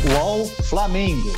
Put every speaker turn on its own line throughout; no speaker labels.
UOL Flamengo.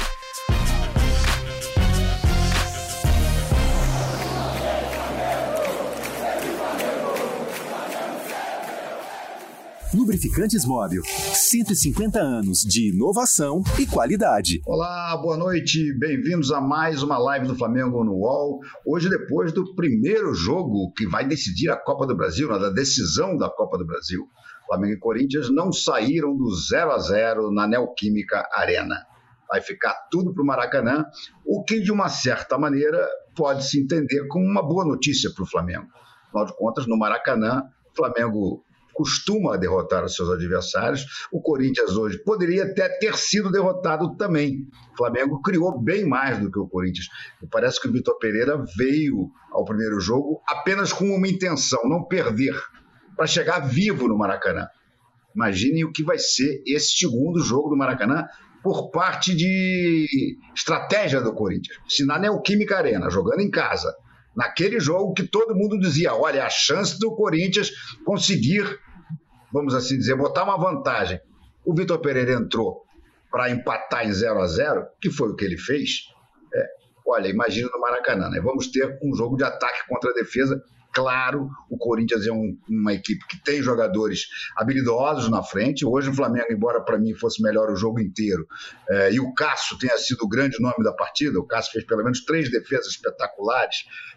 Lubrificantes Móbil, 150 anos de inovação e qualidade.
Olá, boa noite, bem-vindos a mais uma live do Flamengo no UOL. Hoje, depois do primeiro jogo que vai decidir a Copa do Brasil, da decisão da Copa do Brasil. Flamengo e Corinthians não saíram do 0-0 na Neoquímica Arena. Vai ficar tudo para o Maracanã, o que, de uma certa maneira, pode se entender como uma boa notícia para o Flamengo. Afinal de contas, no Maracanã, o Flamengo costuma derrotar os seus adversários. O Corinthians hoje poderia até ter sido derrotado também. O Flamengo criou bem mais do que o Corinthians. E parece que o Vitor Pereira veio ao primeiro jogo apenas com uma intenção, não perder, para chegar vivo no Maracanã. Imaginem o que vai ser esse segundo jogo do Maracanã por parte de estratégia do Corinthians. Se na Neoquímica Arena, jogando em casa, naquele jogo que todo mundo dizia, olha, a chance do Corinthians conseguir, vamos assim dizer, botar uma vantagem. O Vitor Pereira entrou para empatar em 0-0, que foi o que ele fez. Olha, imagina no Maracanã, né? Vamos ter um jogo de ataque contra a defesa. Claro, o Corinthians é uma equipe que tem jogadores habilidosos na frente. Hoje o Flamengo, embora para mim fosse melhor o jogo inteiro, e o Cássio tenha sido o grande nome da partida, o Cássio fez pelo menos 3 defesas espetaculares,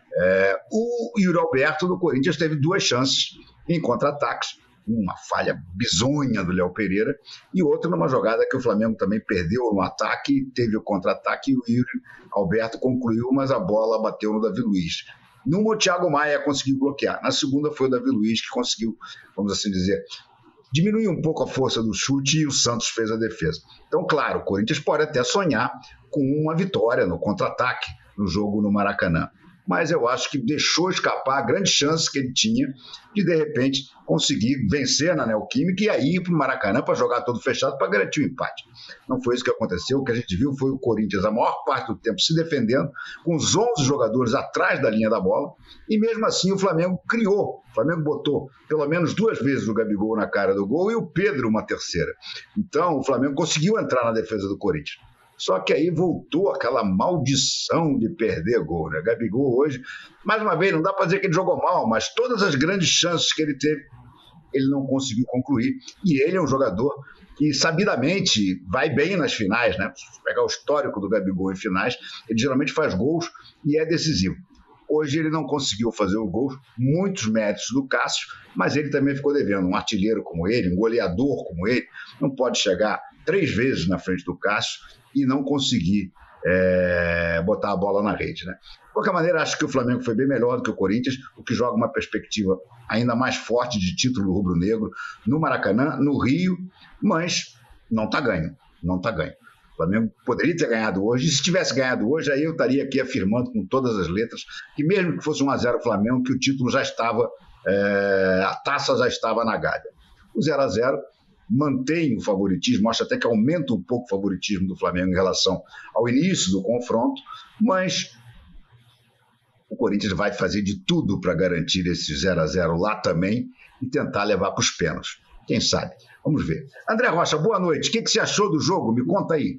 o Yuri Alberto do Corinthians teve 2 chances em contra-ataques, uma falha bizonha do Léo Pereira e outra numa jogada que o Flamengo também perdeu no ataque, teve o contra-ataque e o Yuri Alberto concluiu, mas a bola bateu no Davi Luiz. Numa, o Thiago Maia conseguiu bloquear. Na segunda foi o Davi Luiz que conseguiu, vamos assim dizer, diminuir um pouco a força do chute e o Santos fez a defesa. Então, claro, o Corinthians pode até sonhar com uma vitória no contra-ataque no jogo no Maracanã. Mas eu acho que deixou escapar a grande chance que ele tinha de repente, conseguir vencer na Neoquímica e aí ir para o Maracanã para jogar todo fechado para garantir o empate. Não foi isso que aconteceu. O que a gente viu foi o Corinthians, a maior parte do tempo, se defendendo, com os 11 jogadores atrás da linha da bola, e mesmo assim o Flamengo criou. O Flamengo botou pelo menos 2 vezes o Gabigol na cara do gol e o Pedro uma terceira. Então o Flamengo conseguiu entrar na defesa do Corinthians. Só que aí voltou aquela maldição de perder gol, né? Gabigol hoje, mais uma vez, não dá para dizer que ele jogou mal, mas todas as grandes chances que ele teve, ele não conseguiu concluir. E ele é um jogador que, sabidamente, vai bem nas finais, né? Se pegar o histórico do Gabigol em finais, ele geralmente faz gols e é decisivo. Hoje ele não conseguiu fazer o gol, muitos méritos do Cássio, mas ele também ficou devendo. Um artilheiro como ele, um goleador como ele, não pode chegar 3 vezes na frente do Cássio e não conseguir botar a bola na rede, né? De qualquer maneira, acho que o Flamengo foi bem melhor do que o Corinthians, o que joga uma perspectiva ainda mais forte de título rubro-negro no Maracanã, no Rio, mas não está ganho, não está ganho. O Flamengo poderia ter ganhado hoje, e se tivesse ganhado hoje, aí eu estaria aqui afirmando com todas as letras que mesmo que fosse 1-0 o Flamengo, que o título já estava, a taça já estava na galha. O 0-0 mantém o favoritismo, acho até que aumenta um pouco o favoritismo do Flamengo em relação ao início do confronto, mas o Corinthians vai fazer de tudo para garantir esse 0-0 lá também e tentar levar para os pênaltis. Quem sabe? Vamos ver. André Rocha, boa noite. O que você achou do jogo? Me conta aí.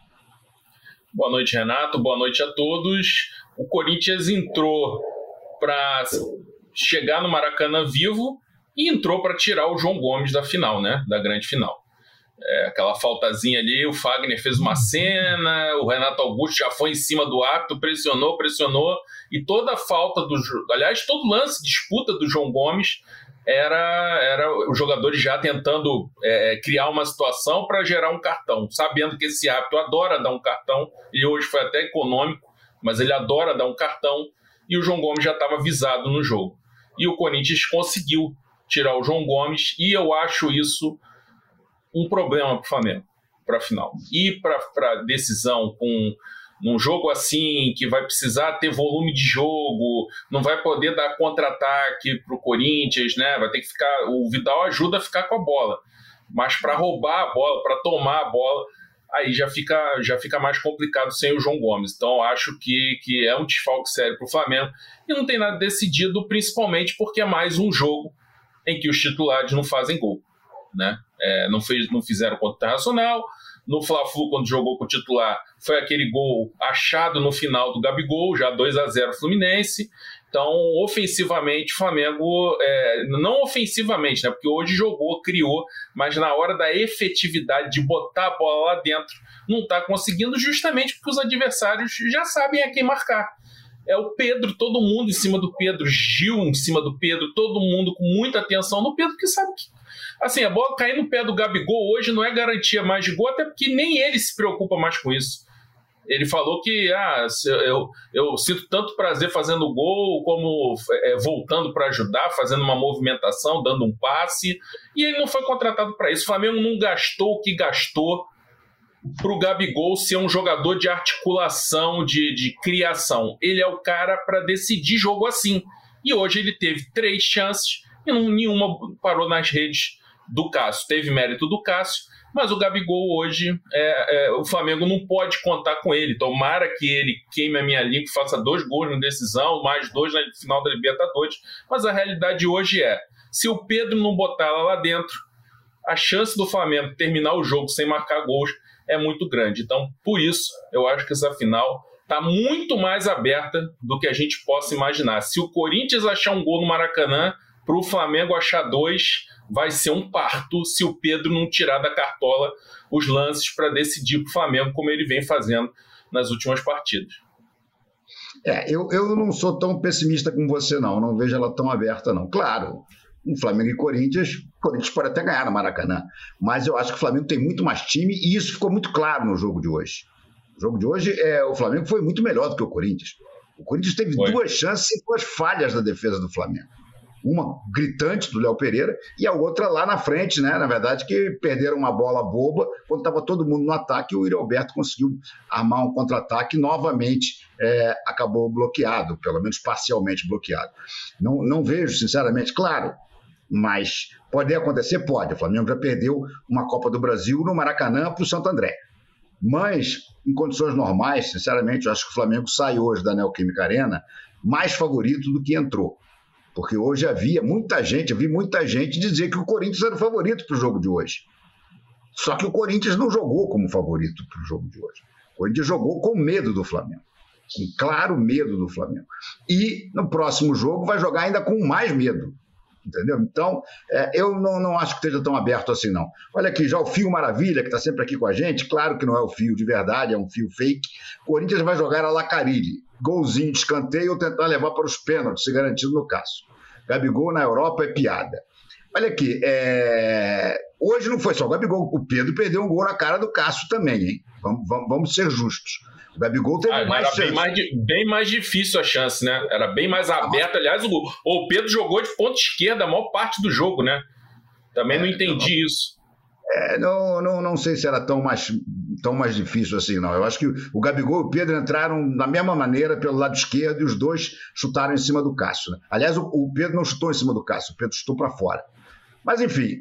Boa noite, Renato. Boa noite a todos. O Corinthians entrou para chegar no Maracanã vivo e entrou para tirar o João Gomes da final, né? Da grande final. Aquela faltazinha ali, o Fagner fez uma cena, o Renato Augusto já foi em cima do árbitro, pressionou, e toda a falta aliás, todo lance, disputa do João Gomes era os jogadores já tentando criar uma situação para gerar um cartão, sabendo que esse árbitro adora dar um cartão, e hoje foi até econômico, mas ele adora dar um cartão, e o João Gomes já estava avisado no jogo. E o Corinthians conseguiu tirar o João Gomes, e eu acho isso um problema para o Flamengo, para a final. E para a decisão, com um jogo assim, que vai precisar ter volume de jogo, não vai poder dar contra-ataque para o Corinthians, né? Vai ter que ficar. O Vidal ajuda a ficar com a bola, mas para roubar a bola, para tomar a bola, aí já fica mais complicado sem o João Gomes. Então acho que é um desfalque sério para o Flamengo e não tem nada decidido, principalmente porque é mais um jogo em que os titulares não fazem gol, né? Não fizeram contra o Internacional, no Fla-Flu, quando jogou com o titular, foi aquele gol achado no final do Gabigol, já 2-0 Fluminense. Então, ofensivamente, o Flamengo, não ofensivamente, né, porque hoje jogou, criou, mas na hora da efetividade de botar a bola lá dentro, não está conseguindo, justamente porque os adversários já sabem a quem marcar. É o Pedro, todo mundo em cima do Pedro, Gil em cima do Pedro, todo mundo com muita atenção no Pedro, que sabe que, assim, a bola cair no pé do Gabigol hoje não é garantia mais de gol, até porque nem ele se preocupa mais com isso. Ele falou que eu sinto tanto prazer fazendo gol, como voltando para ajudar, fazendo uma movimentação, dando um passe, e ele não foi contratado para isso. O Flamengo não gastou o que gastou para o Gabigol ser um jogador de articulação, de criação. Ele é o cara para decidir jogo assim. E hoje ele teve 3 chances e nenhuma parou nas redes do Cássio. Teve mérito do Cássio, mas o Gabigol hoje, o Flamengo não pode contar com ele. Tomara que ele queime a minha língua, faça 2 gols na decisão, mais 2 na final da Libertadores. Mas a realidade hoje se o Pedro não botar lá dentro, a chance do Flamengo terminar o jogo sem marcar gols é muito grande. Então, por isso, eu acho que essa final está muito mais aberta do que a gente possa imaginar. Se o Corinthians achar um gol no Maracanã, para o Flamengo achar 2, vai ser um parto se o Pedro não tirar da cartola os lances para decidir para o Flamengo, como ele vem fazendo nas últimas partidas.
Eu não sou tão pessimista como você, não vejo ela tão aberta, não. Claro, um Flamengo e Corinthians pode até ganhar no Maracanã, mas eu acho que o Flamengo tem muito mais time e isso ficou muito claro no jogo de hoje. No jogo de hoje, o Flamengo foi muito melhor do que o Corinthians. O Corinthians teve 2 chances e 2 falhas da defesa do Flamengo. Uma gritante do Léo Pereira e a outra lá na frente, né? Na verdade, que perderam uma bola boba quando estava todo mundo no ataque e o Yuri Alberto conseguiu armar um contra-ataque e novamente acabou bloqueado, pelo menos parcialmente bloqueado. Não vejo, sinceramente, claro, mas pode acontecer? Pode. O Flamengo já perdeu uma Copa do Brasil no Maracanã para o Santo André. Mas, em condições normais, sinceramente, eu acho que o Flamengo sai hoje da Neoquímica Arena mais favorito do que entrou. Porque hoje eu vi muita gente dizer que o Corinthians era o favorito para o jogo de hoje. Só que o Corinthians não jogou como favorito para o jogo de hoje. O Corinthians jogou com medo do Flamengo. Com claro medo do Flamengo. E no próximo jogo vai jogar ainda com mais medo. Entendeu? Então, eu não acho que esteja tão aberto assim, não. Olha aqui, já o Fio Maravilha, que está sempre aqui com a gente, claro que não é o Fio de verdade, é um Fio fake. O Corinthians vai jogar a la Carille. Golzinho de escanteio ou tentar levar para os pênaltis, se garantido no Cássio. Gabigol na Europa é piada. Olha aqui, hoje não foi só o Gabigol, o Pedro perdeu um gol na cara do Cássio também, hein? Vamos ser justos. O Gabigol teve mais chance.
Bem mais difícil a chance, né? Era bem mais aberto. Aliás, o Pedro jogou de ponta esquerda a maior parte do jogo, né? Também não entendi isso.
Não sei se era tão mais difícil assim, não. Eu acho que o Gabigol e o Pedro entraram da mesma maneira pelo lado esquerdo e os dois chutaram em cima do Cássio, né? Aliás, o Pedro não chutou em cima do Cássio, o Pedro chutou para fora. Mas, enfim,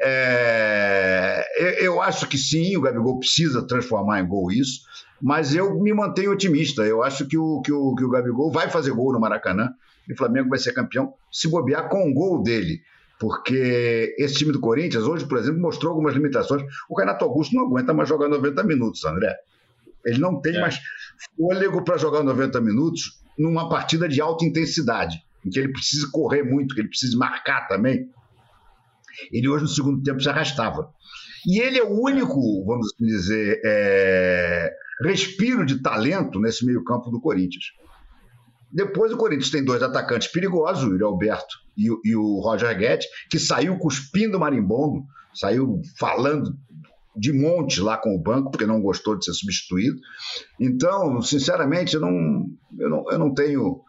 eu acho que sim, o Gabigol precisa transformar em gol isso, mas eu me mantenho otimista. Eu acho que o Gabigol vai fazer gol no Maracanã e o Flamengo vai ser campeão se bobear com o gol dele. Porque esse time do Corinthians, hoje, por exemplo, mostrou algumas limitações. O Renato Augusto não aguenta mais jogar 90 minutos, André. Ele não tem mais fôlego para jogar 90 minutos numa partida de alta intensidade, em que ele precisa correr muito, que ele precisa marcar também. Ele hoje, no segundo tempo, se arrastava. E ele é o único, vamos dizer, respiro de talento nesse meio-campo do Corinthians. Depois o Corinthians tem 2 atacantes perigosos, o Yuri Alberto e o Roger Guedes, que saiu cuspindo o marimbondo, saiu falando de monte lá com o banco, porque não gostou de ser substituído. Então, sinceramente, eu não tenho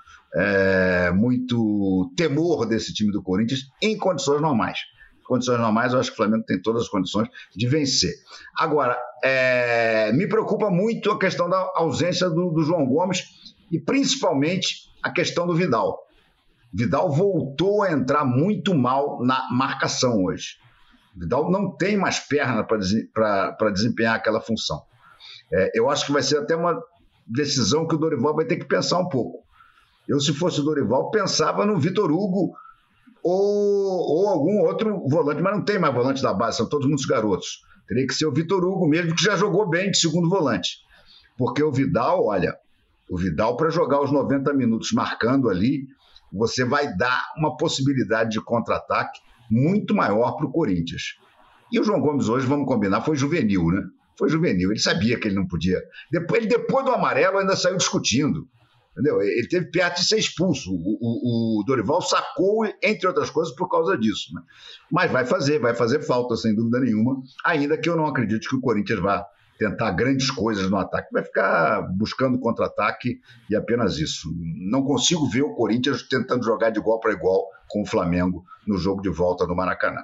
muito temor desse time do Corinthians em condições normais. Em condições normais, eu acho que o Flamengo tem todas as condições de vencer. Agora, me preocupa muito a questão da ausência do João Gomes, e principalmente a questão do Vidal. Vidal voltou a entrar muito mal na marcação hoje. Vidal não tem mais perna para desempenhar aquela função. Eu acho que vai ser até uma decisão que o Dorival vai ter que pensar um pouco. Eu, se fosse o Dorival, pensava no Vitor Hugo ou algum outro volante, mas não tem mais volante da base, são todos muitos garotos. Teria que ser o Vitor Hugo mesmo, que já jogou bem de segundo volante. Porque o Vidal, olha, o Vidal para jogar os 90 minutos marcando ali, você vai dar uma possibilidade de contra-ataque muito maior para o Corinthians. E o João Gomes hoje, vamos combinar, foi juvenil, né? Foi juvenil, ele sabia que ele não podia. Depois do amarelo ainda saiu discutindo. Entendeu? Ele teve perto de ser expulso. O Dorival sacou, entre outras coisas, por causa disso. Né? Mas vai fazer falta, sem dúvida nenhuma, ainda que eu não acredite que o Corinthians vá tentar grandes coisas no ataque. Vai ficar buscando contra-ataque e apenas isso. Não consigo ver o Corinthians tentando jogar de igual para igual com o Flamengo no jogo de volta no Maracanã.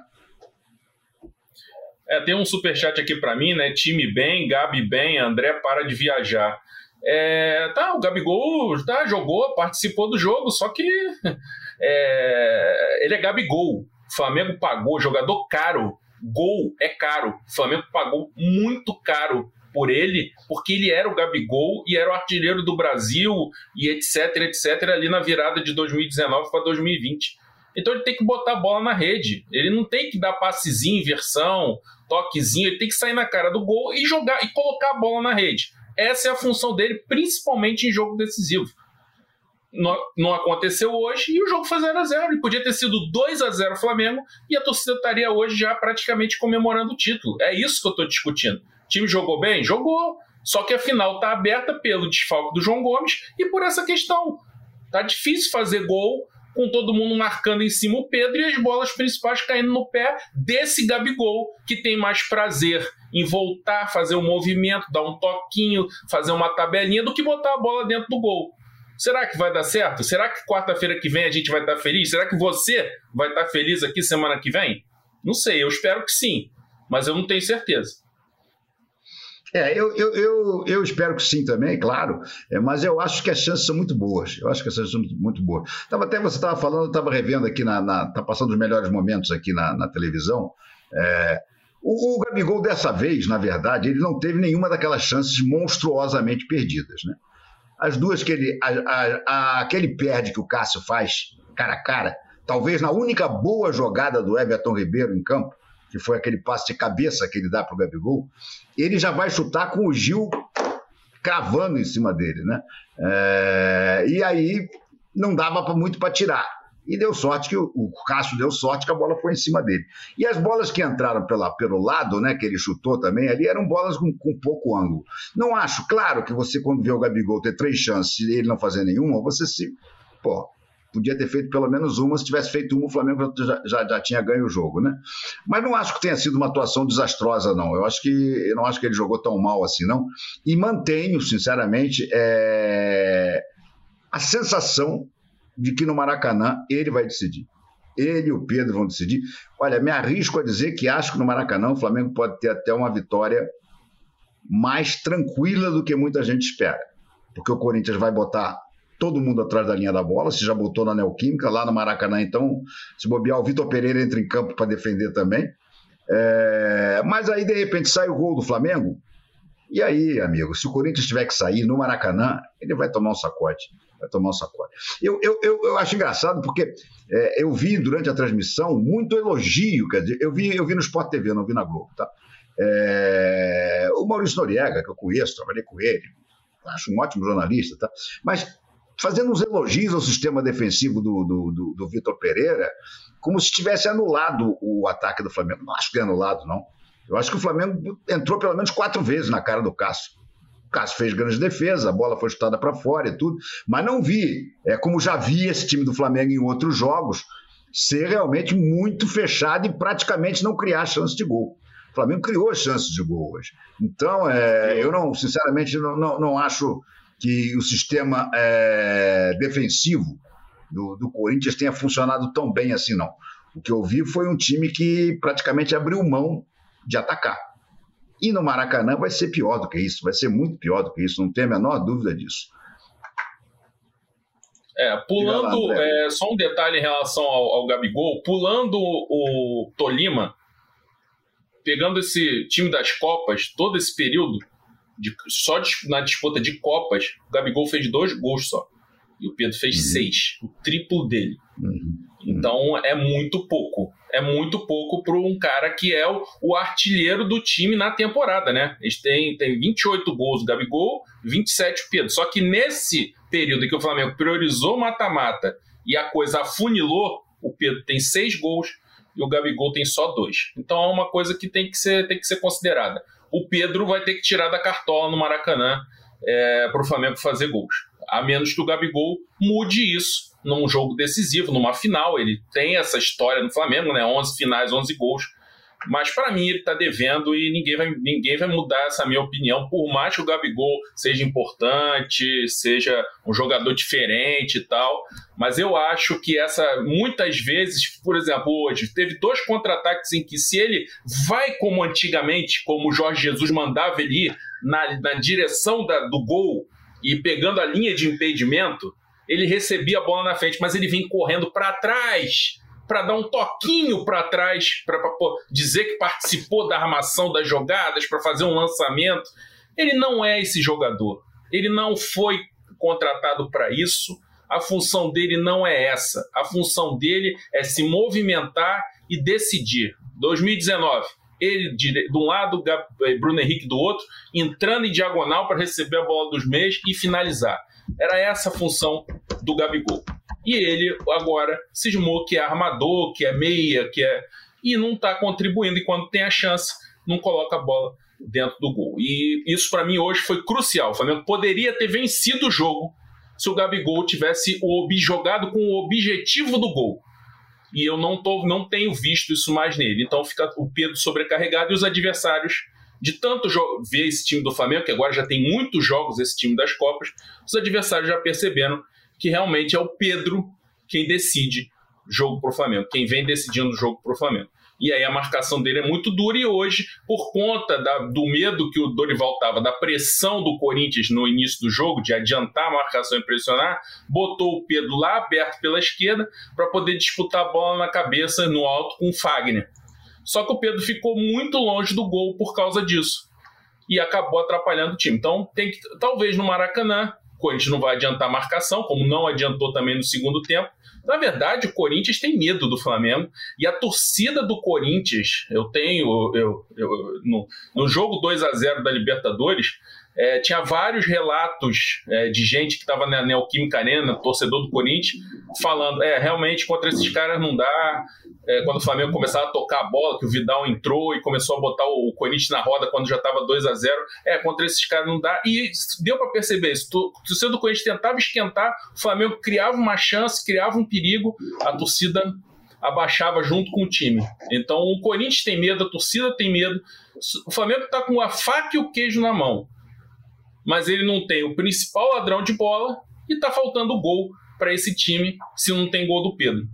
Tem um superchat aqui para mim, né? Time bem, Gabi bem, André para de viajar. O Gabigol jogou, participou do jogo, só que ele é Gabigol. O Flamengo pagou, jogador caro, gol é caro. O Flamengo pagou muito caro por ele, porque ele era o Gabigol e era o artilheiro do Brasil e etc, ali na virada de 2019 para 2020. Então ele tem que botar a bola na rede. Ele não tem que dar passezinho, inversão, toquezinho. Ele tem que sair na cara do gol e jogar e colocar a bola na rede. Essa é a função dele, principalmente em jogo decisivo. Não aconteceu hoje e o jogo foi 0-0. E podia ter sido 2-0 Flamengo e a torcida estaria hoje já praticamente comemorando o título. É isso que eu estou discutindo. O time jogou bem? Jogou. Só que a final está aberta pelo desfalque do João Gomes e por essa questão. Tá difícil fazer gol com todo mundo marcando em cima o Pedro e as bolas principais caindo no pé desse Gabigol, que tem mais prazer em voltar, fazer um movimento, dar um toquinho, fazer uma tabelinha, do que botar a bola dentro do gol. Será que vai dar certo? Será que quarta-feira que vem a gente vai estar feliz? Será que você vai estar feliz aqui semana que vem? Não sei, eu espero que sim, mas eu não tenho certeza.
Eu espero que sim também, claro, mas eu acho que as chances são muito boas. Eu acho que as chances são muito boas. Você estava falando, eu estava revendo aqui, tá passando os melhores momentos aqui na televisão. O Gabigol, dessa vez, na verdade, ele não teve nenhuma daquelas chances monstruosamente perdidas. Né? As duas que aquele perde que o Cássio faz cara a cara, talvez na única boa jogada do Everton Ribeiro em campo, que foi aquele passe de cabeça que ele dá para o Gabigol, ele já vai chutar com o Gil cravando em cima dele, né? E aí não dava muito para tirar. E deu sorte que o Cássio deu sorte que a bola foi em cima dele. E as bolas que entraram pelo lado, né, que ele chutou também ali, eram bolas com pouco ângulo. Não acho, claro que você, quando vê o Gabigol ter 3 chances e ele não fazer nenhuma, você podia ter feito pelo menos uma. Se tivesse feito uma, o Flamengo já tinha ganho o jogo, né? Mas não acho que tenha sido uma atuação desastrosa, não. Eu não acho que ele jogou tão mal assim, não. E mantenho, sinceramente, a sensação de que no Maracanã ele vai decidir. Ele e o Pedro vão decidir. Olha, me arrisco a dizer que acho que no Maracanã o Flamengo pode ter até uma vitória mais tranquila do que muita gente espera. Porque o Corinthians vai botar todo mundo atrás da linha da bola, se já botou na Neoquímica, lá no Maracanã, então, se bobear, o Vitor Pereira entra em campo para defender também. Mas aí, de repente, sai o gol do Flamengo, e aí, amigo, se o Corinthians tiver que sair no Maracanã, ele vai tomar um sacode. Eu acho engraçado, porque eu vi durante a transmissão muito elogio, quer dizer, eu vi no Sport TV, não vi na Globo, tá? O Maurício Noriega, que eu conheço, trabalhei com ele, acho um ótimo jornalista, tá? Mas fazendo uns elogios ao sistema defensivo do Vitor Pereira, como se tivesse anulado o ataque do Flamengo. Não acho que é anulado, não. Eu acho que o Flamengo entrou pelo menos 4 vezes na cara do Cássio. O Cássio fez grandes defesas, a bola foi chutada para fora e tudo, mas não vi, como já vi esse time do Flamengo em outros jogos, ser realmente muito fechado e praticamente não criar chance de gol. O Flamengo criou chances de gol hoje. Então, eu não, sinceramente, não acho que o sistema defensivo do Corinthians tenha funcionado tão bem assim, não. O que eu vi foi um time que praticamente abriu mão de atacar. E no Maracanã vai ser pior do que isso, vai ser muito pior do que isso, não tenho a menor dúvida disso.
Pulando, só um detalhe em relação ao Gabigol, pulando o Tolima, pegando esse time das Copas, todo esse período, só na disputa de Copas, o Gabigol fez 2 gols só. E o Pedro fez 6, o triplo dele. Então é muito pouco. É muito pouco para um cara que é o artilheiro do time na temporada, né? Eles têm 28 gols o Gabigol, 27 o Pedro. Só que nesse período em que o Flamengo priorizou o mata-mata e a coisa afunilou, o Pedro tem 6 gols e o Gabigol tem só 2. Então é uma coisa que tem que ser considerada. O Pedro vai ter que tirar da cartola no Maracanã para o Flamengo fazer gols. A menos que o Gabigol mude isso num jogo decisivo, numa final. Ele tem essa história no Flamengo, né? 11 finais, 11 gols. Mas para mim ele está devendo e ninguém vai mudar essa minha opinião, por mais que o Gabigol seja importante, seja um jogador diferente e tal. Mas eu acho que muitas vezes, por exemplo, hoje, teve 2 contra-ataques em que, se ele vai como antigamente, como o Jorge Jesus mandava ele ir na direção do gol e pegando a linha de impedimento, ele recebia a bola na frente, mas ele vinha correndo para trás, para dar um toquinho para trás, para dizer que participou da armação das jogadas, para fazer um lançamento. Ele não é esse jogador. Ele não foi contratado para isso. A função dele não é essa. A função dele é se movimentar e decidir. 2019, ele de um lado, Bruno Henrique do outro, entrando em diagonal para receber a bola dos meias e finalizar. Era essa a função do Gabigol. E ele agora cismou que é armador, que é meia, e não está contribuindo. E quando tem a chance, não coloca a bola dentro do gol. E isso para mim hoje foi crucial. O Flamengo poderia ter vencido o jogo se o Gabigol tivesse jogado com o objetivo do gol. E eu não tenho visto isso mais nele. Então fica o Pedro sobrecarregado e os adversários, de tanto ver esse time do Flamengo, que agora já tem muitos jogos esse time das Copas, os adversários já perceberam que realmente é o Pedro quem decide jogo pro Flamengo, quem vem decidindo o jogo pro Flamengo. E aí a marcação dele é muito dura, e hoje, por conta do medo que o Dorival estava, da pressão do Corinthians no início do jogo, de adiantar a marcação e pressionar, botou o Pedro lá aberto pela esquerda para poder disputar a bola na cabeça, no alto, com o Fagner. Só que o Pedro ficou muito longe do gol por causa disso e acabou atrapalhando o time. Então, talvez no Maracanã, o Corinthians não vai adiantar a marcação, como não adiantou também no segundo tempo. Na verdade, o Corinthians tem medo do Flamengo, e a torcida do Corinthians, no jogo 2-0 da Libertadores, tinha vários relatos de gente que estava na Neoquímica Arena, torcedor do Corinthians, falando, realmente contra esses caras não dá. Quando o Flamengo começava a tocar a bola, que o Vidal entrou e começou a botar o Corinthians na roda quando já estava 2-0, contra esses caras não dá. E deu para perceber isso. O torcedor do Corinthians tentava esquentar, o Flamengo criava uma chance, criava um perigo, a torcida abaixava junto com o time. Então o Corinthians tem medo, a torcida tem medo. O Flamengo está com a faca e o queijo na mão, mas ele não tem o principal ladrão de bola e está faltando gol para esse time se não tem gol do Pedro.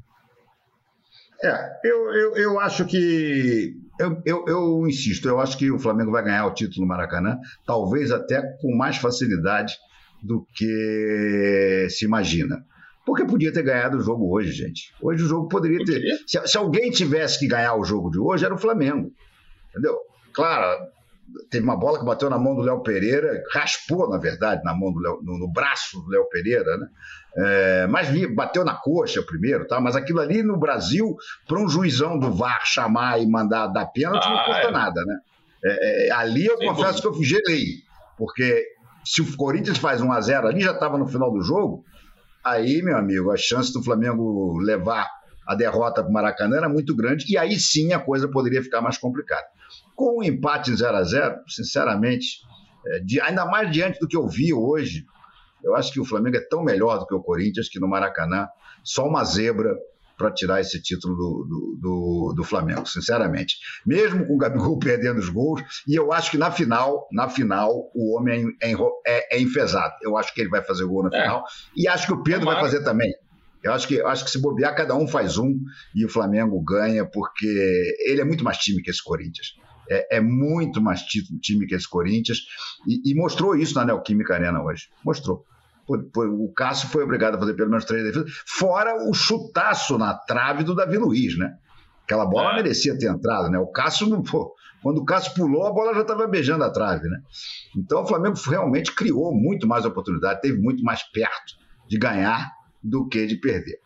Eu acho que... Eu insisto, eu acho que o Flamengo vai ganhar o título no Maracanã, talvez até com mais facilidade do que se imagina. Porque podia ter ganhado o jogo hoje, gente. Hoje o jogo poderia ter... Se alguém tivesse que ganhar o jogo de hoje, era o Flamengo. Entendeu? Claro, teve uma bola que bateu na mão do Léo Pereira, raspou, na verdade, na mão no braço do Léo Pereira, né? Mas bateu na coxa primeiro, tá? Mas aquilo ali no Brasil, para um juizão do VAR chamar e mandar dar pênalti, não custa nada, né? Ali eu confesso que eu fui gelei, porque se o Corinthians faz 1-0 ali, já estava no final do jogo, aí, meu amigo, a chance do Flamengo levar a derrota para o Maracanã era muito grande, e aí sim a coisa poderia ficar mais complicada. Com um empate em 0-0, sinceramente, ainda mais diante do que eu vi hoje, eu acho que o Flamengo é tão melhor do que o Corinthians, que no Maracanã, só uma zebra para tirar esse título do Flamengo, sinceramente. Mesmo com o Gabigol perdendo os gols, e eu acho que na final o homem é enfesado. Eu acho que ele vai fazer gol na final, e acho que o Pedro vai fazer também. Eu acho que se bobear, cada um faz um, e o Flamengo ganha, porque ele é muito mais time que esse Corinthians. É muito mais time que esse Corinthians, e mostrou isso na Neoquímica Arena hoje. Mostrou. O Cássio foi obrigado a fazer pelo menos 3 defesas, fora o chutaço na trave do Davi Luiz, né? Aquela bola merecia ter entrado, né? O Cássio não... Quando o Cássio pulou, a bola já estava beijando a trave, né? Então o Flamengo realmente criou muito mais oportunidade, teve muito mais perto de ganhar do que de perder.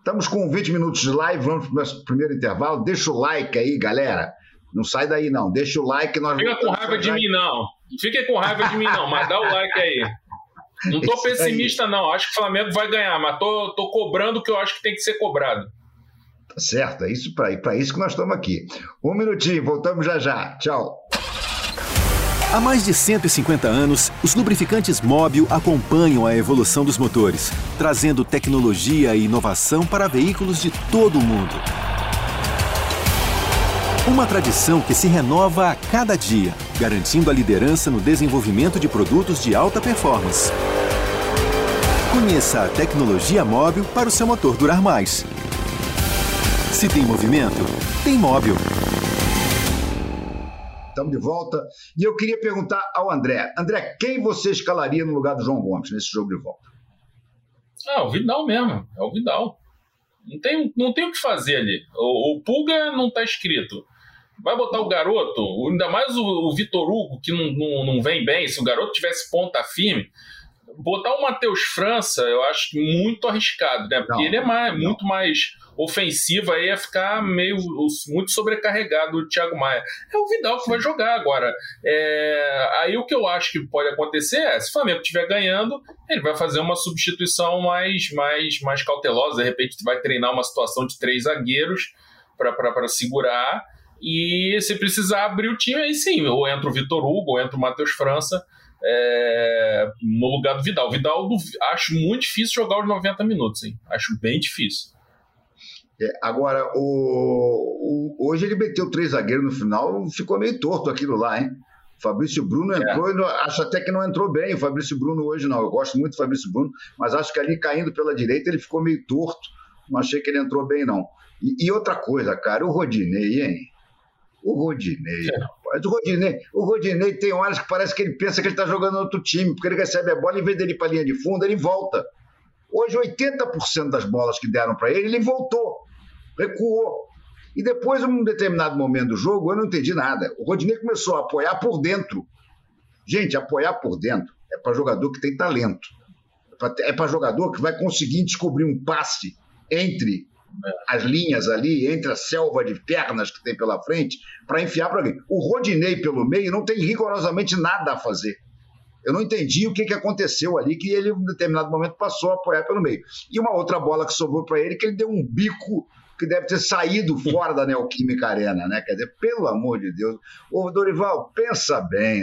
Estamos com 20 minutos de live, vamos para o nosso primeiro intervalo. Deixa o like aí, galera. Não sai daí, não. Deixa o like.
Fica com raiva de mim, não. Fica com raiva de mim, não, mas dá o like aí. Não tô pessimista, não. Acho que o Flamengo vai ganhar, mas tô cobrando o que eu acho que tem que ser cobrado.
Tá certo, é isso para isso que nós estamos aqui. 1 minutinho, voltamos já. Tchau.
Há mais de 150 anos, os lubrificantes Mobil acompanham a evolução dos motores, trazendo tecnologia e inovação para veículos de todo o mundo. Uma tradição que se renova a cada dia, garantindo a liderança no desenvolvimento de produtos de alta performance. Conheça a tecnologia Mobil para o seu motor durar mais. Se tem movimento, tem Mobil.
Estamos de volta. E eu queria perguntar ao André. André, quem você escalaria no lugar do João Gomes nesse jogo de volta?
O Vidal mesmo. É o Vidal. Não tem o que fazer ali. O Pulga não está escrito. Vai botar o garoto, ainda mais o Vitor Hugo, que não vem bem. Se o garoto tivesse ponta firme, botar o Matheus França, eu acho muito arriscado, né? Porque ele é muito mais ofensivo, aí ia ficar muito sobrecarregado o Thiago Maia. É o Vidal que vai jogar agora. Aí o que eu acho que pode acontecer é, se o Flamengo estiver ganhando, ele vai fazer uma substituição mais cautelosa, de repente vai treinar uma situação de 3 zagueiros para segurar. E se precisar abrir o time, aí sim, ou entra o Vitor Hugo, ou entra o Matheus França no lugar do Vidal. O Vidal, acho muito difícil jogar os 90 minutos, hein? Acho bem difícil.
Agora, hoje ele meteu 3 zagueiros no final, ficou meio torto aquilo lá, hein? O Fabrício Bruno entrou, acho até que não entrou bem o Fabrício Bruno hoje, não. Eu gosto muito do Fabrício Bruno, mas acho que ali caindo pela direita ele ficou meio torto. Não achei que ele entrou bem, não. E outra coisa, cara, o Rodinei, hein? O Rodinei tem horas que parece que ele pensa que ele está jogando em outro time, porque ele recebe a bola, em vez dele ir para a linha de fundo, ele volta. Hoje, 80% das bolas que deram para ele voltou, recuou. E depois, em um determinado momento do jogo, eu não entendi nada. O Rodinei começou a apoiar por dentro. Gente, apoiar por dentro é para jogador que tem talento. É para jogador que vai conseguir descobrir um passe entre as linhas ali, entre a selva de pernas que tem pela frente, para enfiar para alguém. O Rodinei pelo meio não tem rigorosamente nada a fazer. Eu não entendi o que aconteceu ali, que ele, em um determinado momento, passou a apoiar pelo meio. E uma outra bola que sobrou para ele, que ele deu um bico que deve ter saído fora da Neoquímica Arena, né? Quer dizer, pelo amor de Deus. Ô, Dorival, pensa bem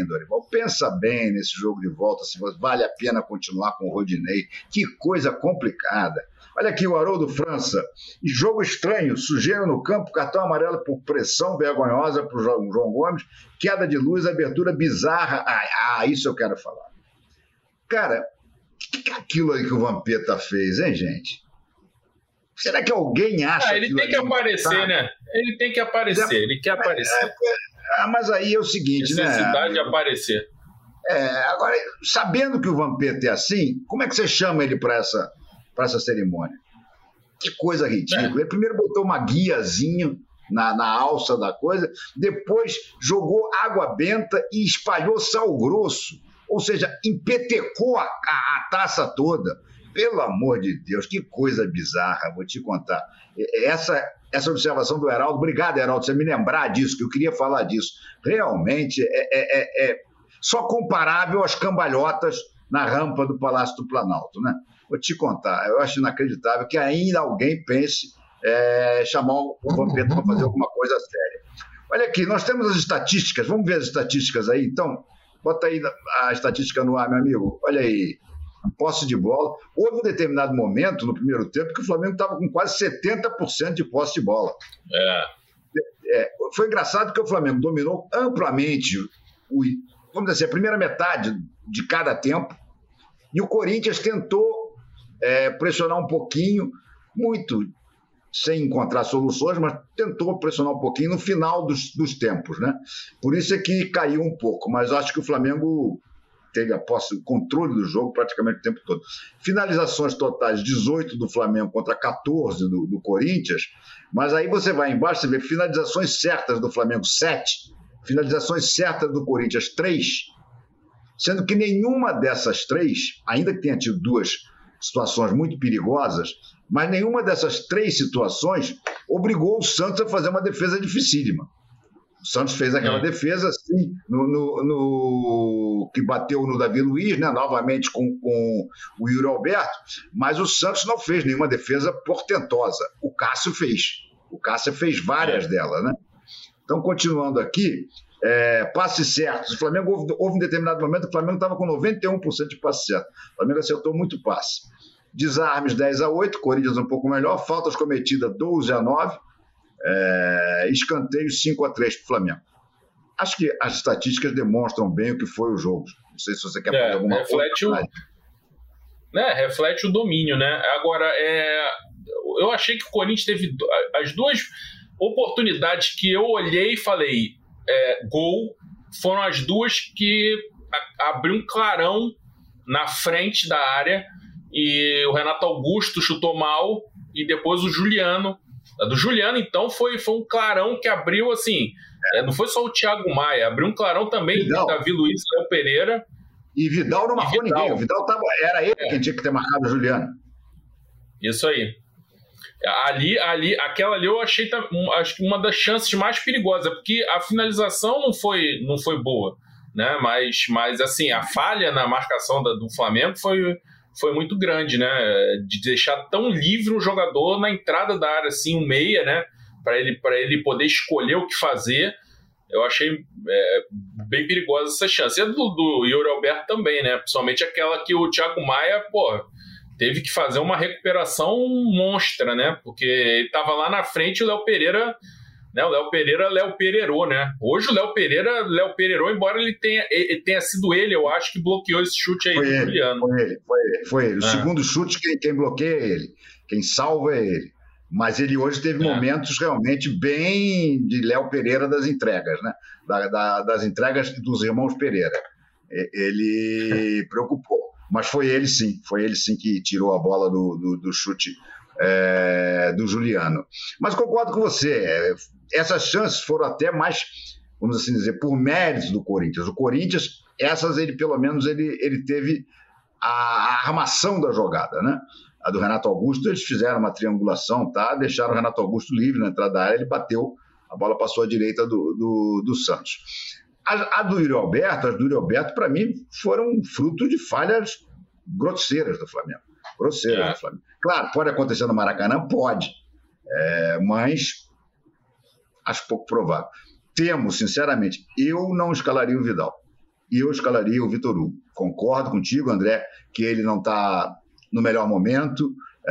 nesse jogo de volta, se vale a pena continuar com o Rodinei. Que coisa complicada. Olha aqui o Haroldo França. Jogo estranho, sujeira no campo, cartão amarelo por pressão vergonhosa para o João Gomes, queda de luz, abertura bizarra. Isso eu quero falar. Cara, o que é aquilo aí que o Vampeta fez, hein, gente? Será que alguém acha
ele tem que aparecer, né? Ele tem que aparecer, ele quer aparecer.
Mas aí é o seguinte,
necessidade de aparecer.
Agora, sabendo que o Vampeta é assim, como é que você chama ele para essa cerimônia? Que coisa ridícula. Ele primeiro botou uma guiazinha na alça da coisa, depois jogou água benta e espalhou sal grosso, ou seja, empetecou a taça toda. Pelo amor de Deus, que coisa bizarra, vou te contar. Essa observação do Heraldo, obrigado, Heraldo, você me lembrar disso, que eu queria falar disso. Realmente é só comparável às cambalhotas na rampa do Palácio do Planalto, né? Vou te contar, eu acho inacreditável que ainda alguém pense chamar o Vampeta para fazer alguma coisa séria. Olha aqui, nós temos as estatísticas, vamos ver as estatísticas aí, então? Bota aí a estatística no ar, meu amigo. Olha aí. Posse de bola. Houve um determinado momento no primeiro tempo que o Flamengo estava com quase 70% de posse de bola. Foi engraçado que o Flamengo dominou amplamente, vamos dizer assim, a primeira metade de cada tempo, e o Corinthians tentou pressionar um pouquinho, muito sem encontrar soluções, mas tentou pressionar um pouquinho no final dos tempos, né? Por isso é que caiu um pouco, mas acho que o Flamengo teve o controle do jogo praticamente o tempo todo. Finalizações totais, 18 do Flamengo contra 14 do Corinthians, mas aí você vai embaixo, você vê finalizações certas do Flamengo, 7, finalizações certas do Corinthians, 3, sendo que nenhuma dessas 3, ainda que tenha tido 2 situações muito perigosas, Mas nenhuma dessas 3 situações obrigou o Santos a fazer uma defesa dificílima. O Santos fez aquela defesa, assim, que bateu no Davi Luiz, né, novamente com o Yuri Alberto, mas o Santos não fez nenhuma defesa portentosa. O Cássio fez. O Cássio fez várias delas, né? Então, continuando aqui, passe certo. O Flamengo, houve um determinado momento que o Flamengo estava com 91% de passe certo. O Flamengo acertou muito passe. Desarmes 10-8, Corinthians um pouco melhor, faltas cometidas 12-9, escanteios 5-3 para o Flamengo. Acho que as estatísticas demonstram bem o que foi o jogo. Não sei se você quer fazer alguma coisa.
Reflete o domínio, né? Agora, eu achei que o Corinthians teve as 2 oportunidades que eu olhei e falei gol, foram as 2 que abriu um clarão na frente da área e o Renato Augusto chutou mal e depois o Juliano. A do Juliano, então, foi um clarão que abriu, assim, não foi só o Thiago Maia, abriu um clarão também do Davi Luiz e Léo Pereira.
E Vidal não marcou ninguém, o Vidal era ele quem tinha que ter marcado o Juliano.
Isso aí. Aquela ali eu achei acho que uma das chances mais perigosas, porque a finalização não foi boa, né? Mas assim, a falha na marcação do Flamengo foi muito grande, né? De deixar tão livre um jogador na entrada da área, assim, um meia, né? Para ele poder escolher o que fazer. Eu achei bem perigosa essa chance. E a do Yuri Alberto também, né? Principalmente aquela que o Thiago Maia, teve que fazer uma recuperação monstra, né? Porque ele estava lá na frente e o Léo Pereira, né? O Léo Pereira Léo Pereirou, né? Hoje o Léo Pereira Léo Pereirou, embora ele tenha sido ele, eu acho, que bloqueou esse chute aí do Juliano.
Foi ele. O segundo chute, quem bloqueia é ele. Quem salva é ele. Mas ele hoje teve momentos realmente bem de Léo Pereira das entregas, né? Das entregas dos irmãos Pereira. Ele preocupou. Mas foi ele sim que tirou a bola do chute do Juliano. Mas concordo com você, essas chances foram até mais, vamos assim dizer, por méritos do Corinthians. O Corinthians, essas pelo menos ele teve a armação da jogada, né? A do Renato Augusto, eles fizeram uma triangulação, deixaram o Renato Augusto livre na entrada da área, ele bateu, a bola passou à direita do Santos. As do Yuri Alberto, para mim, foram fruto de falhas grosseiras do Flamengo. Do Flamengo. Claro, pode acontecer no Maracanã? Pode. Mas acho pouco provável. Temo, sinceramente, eu não escalaria o Vidal. Eu escalaria o Vitor Hugo. Concordo contigo, André, que ele não está no melhor momento,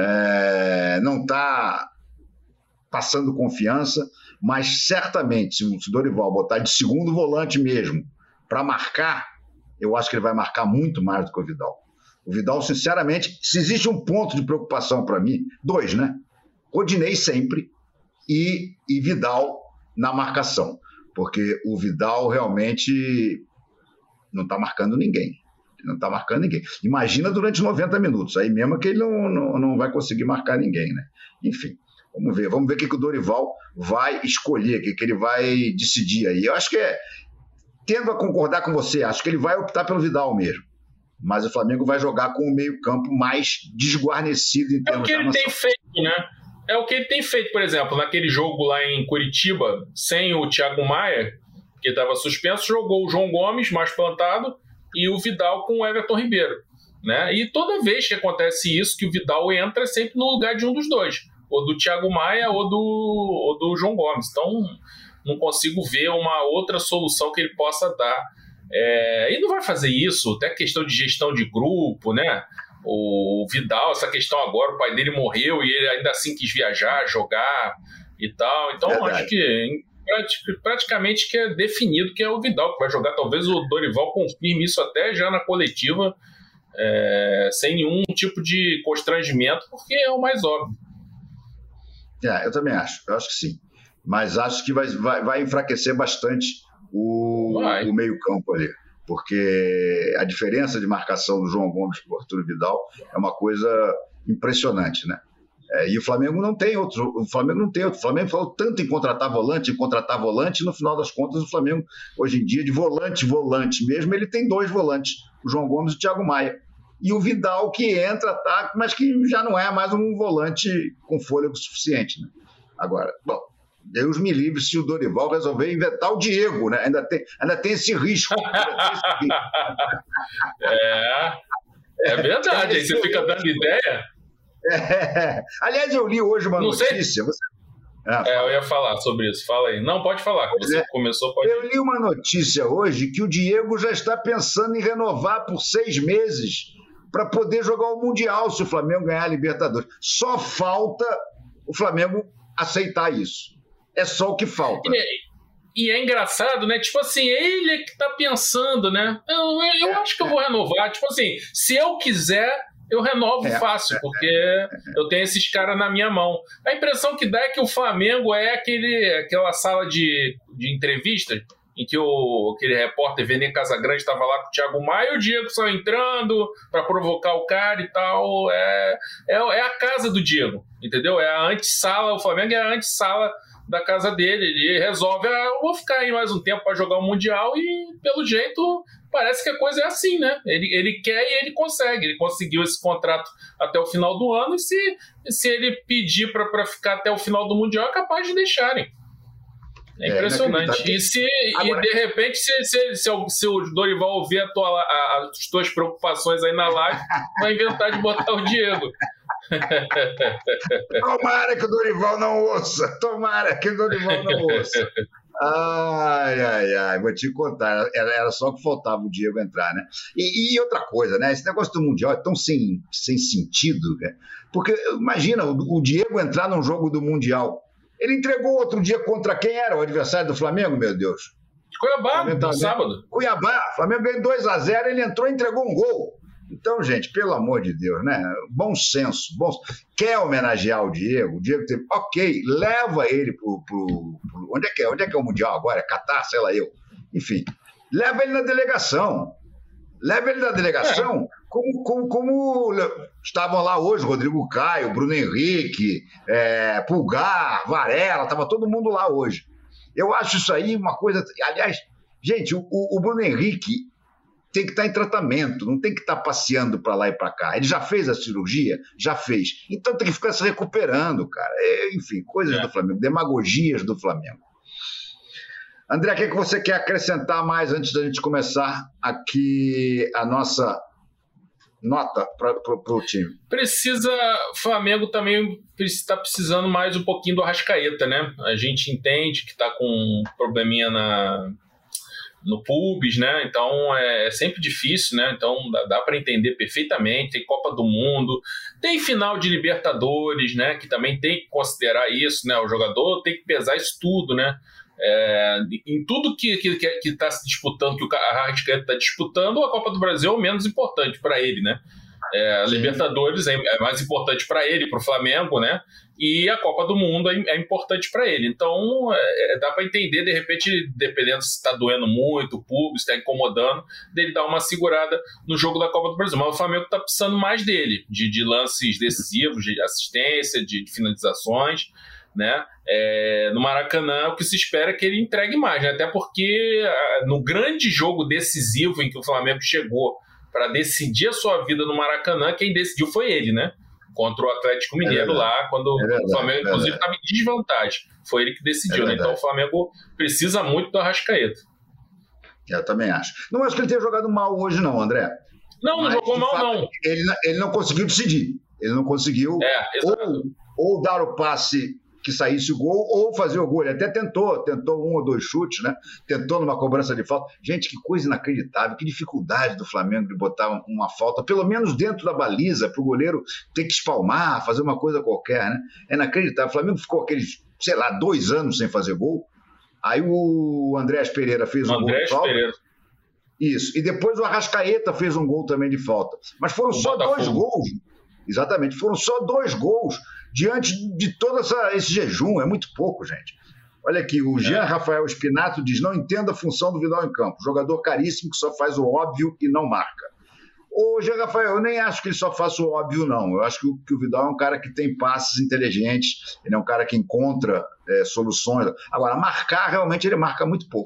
não está passando confiança, mas certamente, se o Dorival botar de segundo volante mesmo para marcar, eu acho que ele vai marcar muito mais do que o Vidal. O Vidal, sinceramente, se existe um ponto de preocupação para mim, 2, né? Rodinei sempre e Vidal na marcação, porque o Vidal realmente não está marcando ninguém. Imagina durante 90 minutos, aí mesmo que ele não vai conseguir marcar ninguém, né? Enfim. Vamos ver o que o Dorival vai escolher, o que ele vai decidir aí. Eu acho que tendo a concordar com você, acho que ele vai optar pelo Vidal mesmo. Mas o Flamengo vai jogar com o meio-campo mais desguarnecido em termos de armação.
Tem feito, né? É o que ele tem feito, por exemplo, naquele jogo lá em Curitiba, sem o Thiago Maia, que estava suspenso, jogou o João Gomes mais plantado e o Vidal com o Everton Ribeiro, né? E toda vez que acontece isso, que o Vidal entra, é sempre no lugar de um dos dois. Ou do Thiago Maia ou do João Gomes. Então, não consigo ver uma outra solução que ele possa dar. E não vai fazer isso, até questão de gestão de grupo, né? O Vidal, essa questão agora, o pai dele morreu e ele ainda assim quis viajar, jogar e tal. Então, acho que praticamente que é definido que é o Vidal que vai jogar. Talvez o Dorival confirme isso até já na coletiva, sem nenhum tipo de constrangimento, porque é o mais óbvio.
Eu também acho. Eu acho que sim. Mas acho que vai enfraquecer bastante o meio-campo ali. Porque a diferença de marcação do João Gomes para o Arthur Vidal é uma coisa impressionante, né? E o Flamengo não tem outro. O Flamengo falou tanto em contratar volante, no final das contas, o Flamengo, hoje em dia, de volante mesmo, ele tem 2 volantes, o João Gomes e o Thiago Maia. e o Vidal que entra, tá, mas que já não é mais um volante com fôlego suficiente, né? Agora, bom, Deus me livre se o Dorival resolver inventar o Diego, né? Ainda tem esse risco.
É verdade, aí você fica dando ideia.
Aliás, eu li hoje uma notícia.
Eu ia falar sobre isso, fala aí. Não, pode falar, que você começou, pode.
Eu li uma notícia hoje que o Diego já está pensando em renovar por 6 meses para poder jogar o Mundial se o Flamengo ganhar a Libertadores. Só falta o Flamengo aceitar isso. É só o que falta.
E é engraçado, né? Tipo assim, ele é que tá pensando, né? Eu acho que eu vou renovar. Tipo assim, se eu quiser, eu renovo fácil, porque eu tenho esses caras na minha mão. A impressão que dá é que o Flamengo é aquela sala de entrevista em que aquele repórter Vene Casagrande estava lá com o Thiago Maia e o Diego só entrando para provocar o cara e tal. É a casa do Diego, entendeu? É a antessala, o Flamengo é a antessala da casa dele. Ele resolve, eu vou ficar aí mais um tempo para jogar o Mundial e, pelo jeito, parece que a coisa é assim, né? Ele quer e ele consegue. Ele conseguiu esse contrato até o final do ano e se ele pedir para ficar até o final do Mundial, é capaz de deixarem. É impressionante. E de repente, se o Dorival ouvir as tuas preocupações aí na live, vai inventar de botar o Diego.
Tomara que o Dorival não ouça. Tomara que o Dorival não ouça. Ai, vou te contar. Era só que faltava o Diego entrar, né? E outra coisa, né? Esse negócio do Mundial é tão sem sentido, né? Porque imagina o Diego entrar num jogo do Mundial. Ele entregou outro dia contra quem era o adversário do Flamengo, meu Deus?
Cuiabá, no sábado.
Cuiabá, o Flamengo ganhou 2-0, ele entrou e entregou um gol. Então, gente, pelo amor de Deus, né? Bom senso. Quer homenagear o Diego? O Diego teve... Ok, leva ele pro... Onde é que é o Mundial agora? É Catar, sei lá eu. Enfim, leva ele na delegação. Como estavam lá hoje, Rodrigo Caio, Bruno Henrique, Pulgar, Varela, estava todo mundo lá hoje. Eu acho isso aí uma coisa... Aliás, gente, o Bruno Henrique tem que estar em tratamento, não tem que estar passeando para lá e para cá. Ele já fez a cirurgia? Já fez. Então tem que ficar se recuperando, cara. Enfim, coisas do Flamengo, demagogias do Flamengo. André, o que você quer acrescentar mais antes da gente começar aqui a nossa nota para o time?
O Flamengo também está precisando mais um pouquinho do Arrascaeta, né? A gente entende que está com um probleminha no pubis, né? Então é sempre difícil, né? Então dá para entender perfeitamente. Tem Copa do Mundo, tem final de Libertadores, né? Que também tem que considerar isso, né? O jogador tem que pesar isso tudo, né? Em tudo que está se disputando, que o Arrascaeta está disputando, a Copa do Brasil é o menos importante para ele, né? A Libertadores é mais importante para ele, para o Flamengo, né? E a Copa do Mundo é importante para ele. Então, dá para entender, de repente, dependendo se está doendo muito, o público está incomodando, dele dar uma segurada no jogo da Copa do Brasil. Mas o Flamengo está precisando mais dele, de lances decisivos, de assistência, de finalizações, né? No Maracanã, o que se espera é que ele entregue mais, né? Até porque no grande jogo decisivo em que o Flamengo chegou para decidir a sua vida no Maracanã, quem decidiu foi ele, né? Contra o Atlético Mineiro lá, quando o Flamengo, inclusive, estava em desvantagem. Foi ele que decidiu, né? Então o Flamengo precisa muito do Arrascaeta.
Eu também acho. Não acho que ele tenha jogado mal hoje, não, André.
Não jogou mal,
fato,
não.
Ele não conseguiu decidir. Ele não conseguiu ou dar o passe que saísse o gol, ou fazer o gol. Ele até tentou 1 ou 2 chutes, né? Tentou numa cobrança de falta. Gente, que coisa inacreditável, que dificuldade do Flamengo de botar uma falta, pelo menos dentro da baliza, para o goleiro ter que espalmar, fazer uma coisa qualquer, né? É inacreditável. O Flamengo ficou aqueles, 2 anos sem fazer gol. Aí o Andrés Pereira fez um gol de falta. Isso. E depois o Arrascaeta fez um gol também de falta. Mas foram só 2 gols. Exatamente. Foram só 2 gols diante de todo esse jejum. É muito pouco, gente. Olha aqui, o Jean Rafael Spinato diz: não entendo a função do Vidal em campo. Jogador caríssimo que só faz o óbvio e não marca. Ô, Jean Rafael, eu nem acho que ele só faça o óbvio, não. Eu acho que o Vidal é um cara que tem passes inteligentes, ele é um cara que encontra soluções. Agora, marcar, realmente, ele marca muito pouco.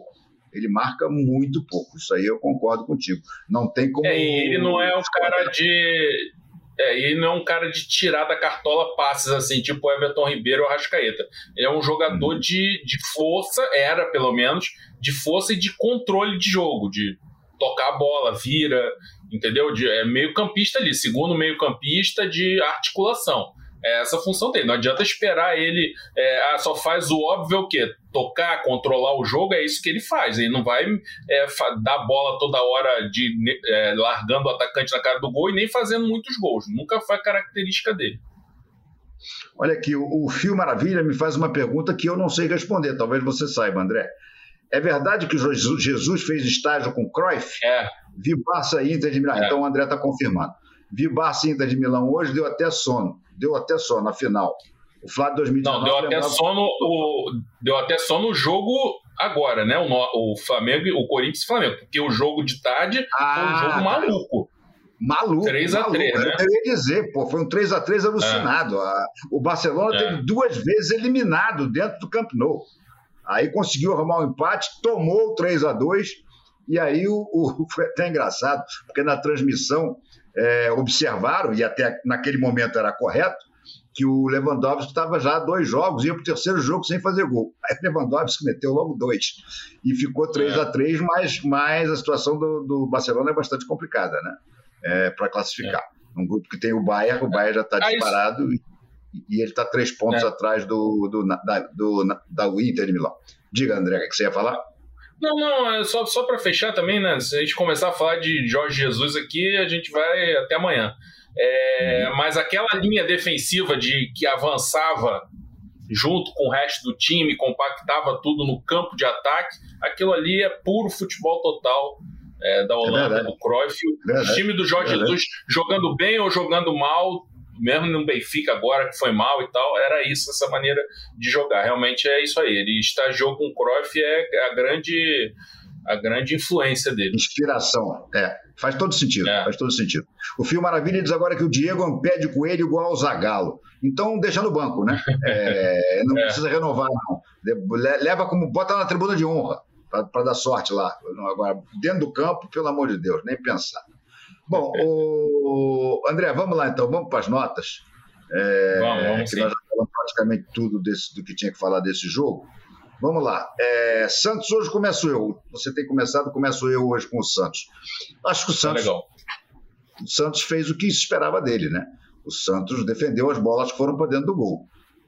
Ele marca muito pouco. Isso aí eu concordo contigo. Não tem como...
Ele não é um cara de... ele não é um cara de tirar da cartola passes assim, tipo Everton Ribeiro ou Arrascaeta. Ele é um jogador de força, era pelo menos, de força e de controle de jogo, de tocar a bola, vira, entendeu? É meio campista ali, segundo meio campista de articulação. É essa a função dele. Não adianta esperar ele só faz o óbvio o quê? Tocar, controlar o jogo, é isso que ele faz. Ele não vai dar bola toda hora largando o atacante na cara do gol e nem fazendo muitos gols. Nunca foi a característica dele.
Olha aqui, o Fio Maravilha me faz uma pergunta que eu não sei responder. Talvez você saiba, André. É verdade que o Jesus fez estágio com Cruyff? Vi Barça e Inter de Milão. Então o André está confirmando. Vi Barça e Inter de Milão hoje, deu até sono na final. O Flávio 2019...
Não, deu até sono o jogo agora, né? O Flamengo, o Corinthians e Flamengo. Porque o jogo de tarde foi um jogo maluco.
Maluco.
3-3, né?
Eu ia dizer, foi um 3-3 alucinado. O Barcelona teve 2 vezes eliminado dentro do Camp Nou. Aí conseguiu arrumar um empate, tomou o 3-2, e aí foi até engraçado, porque na transmissão observaram, e até naquele momento era correto, que o Lewandowski estava já 2 jogos, ia para o terceiro jogo sem fazer gol. Aí o Lewandowski meteu logo 2, e ficou 3-3, mas a situação do Barcelona é bastante complicada, né? Para classificar. Um grupo que tem o Bayern já está disparado, e ele está 3 pontos atrás do Inter de Milão. Diga, André, o que você ia falar?
Não, só para fechar também, né? Se a gente começar a falar de Jorge Jesus aqui, a gente vai até amanhã. Mas aquela linha defensiva que avançava junto com o resto do time, compactava tudo no campo de ataque, aquilo ali é puro futebol total da Holanda, do Cruyff. O time do Jorge Jesus jogando bem ou jogando mal, mesmo no Benfica agora, que foi mal e tal, era isso, essa maneira de jogar. Realmente é isso aí. Ele estagiou com o Cruyff, é a grande influência dele.
Inspiração, faz todo sentido, faz todo sentido. O Fio Maravilha diz agora que o Diego é um pé de coelho igual ao Zagallo. Então deixa no banco, né? Não precisa renovar, não. Leva bota na tribuna de honra, para dar sorte lá. Agora, dentro do campo, pelo amor de Deus, nem pensar. Bom, André, vamos lá então, vamos para as notas.
Vamos
que nós já falamos praticamente tudo do que tinha que falar desse jogo. Vamos lá. Santos, hoje começo eu. Você tem começado, começo eu hoje com o Santos. Acho que o Santos fez o que se esperava dele, né? O Santos defendeu as bolas que foram para dentro do gol.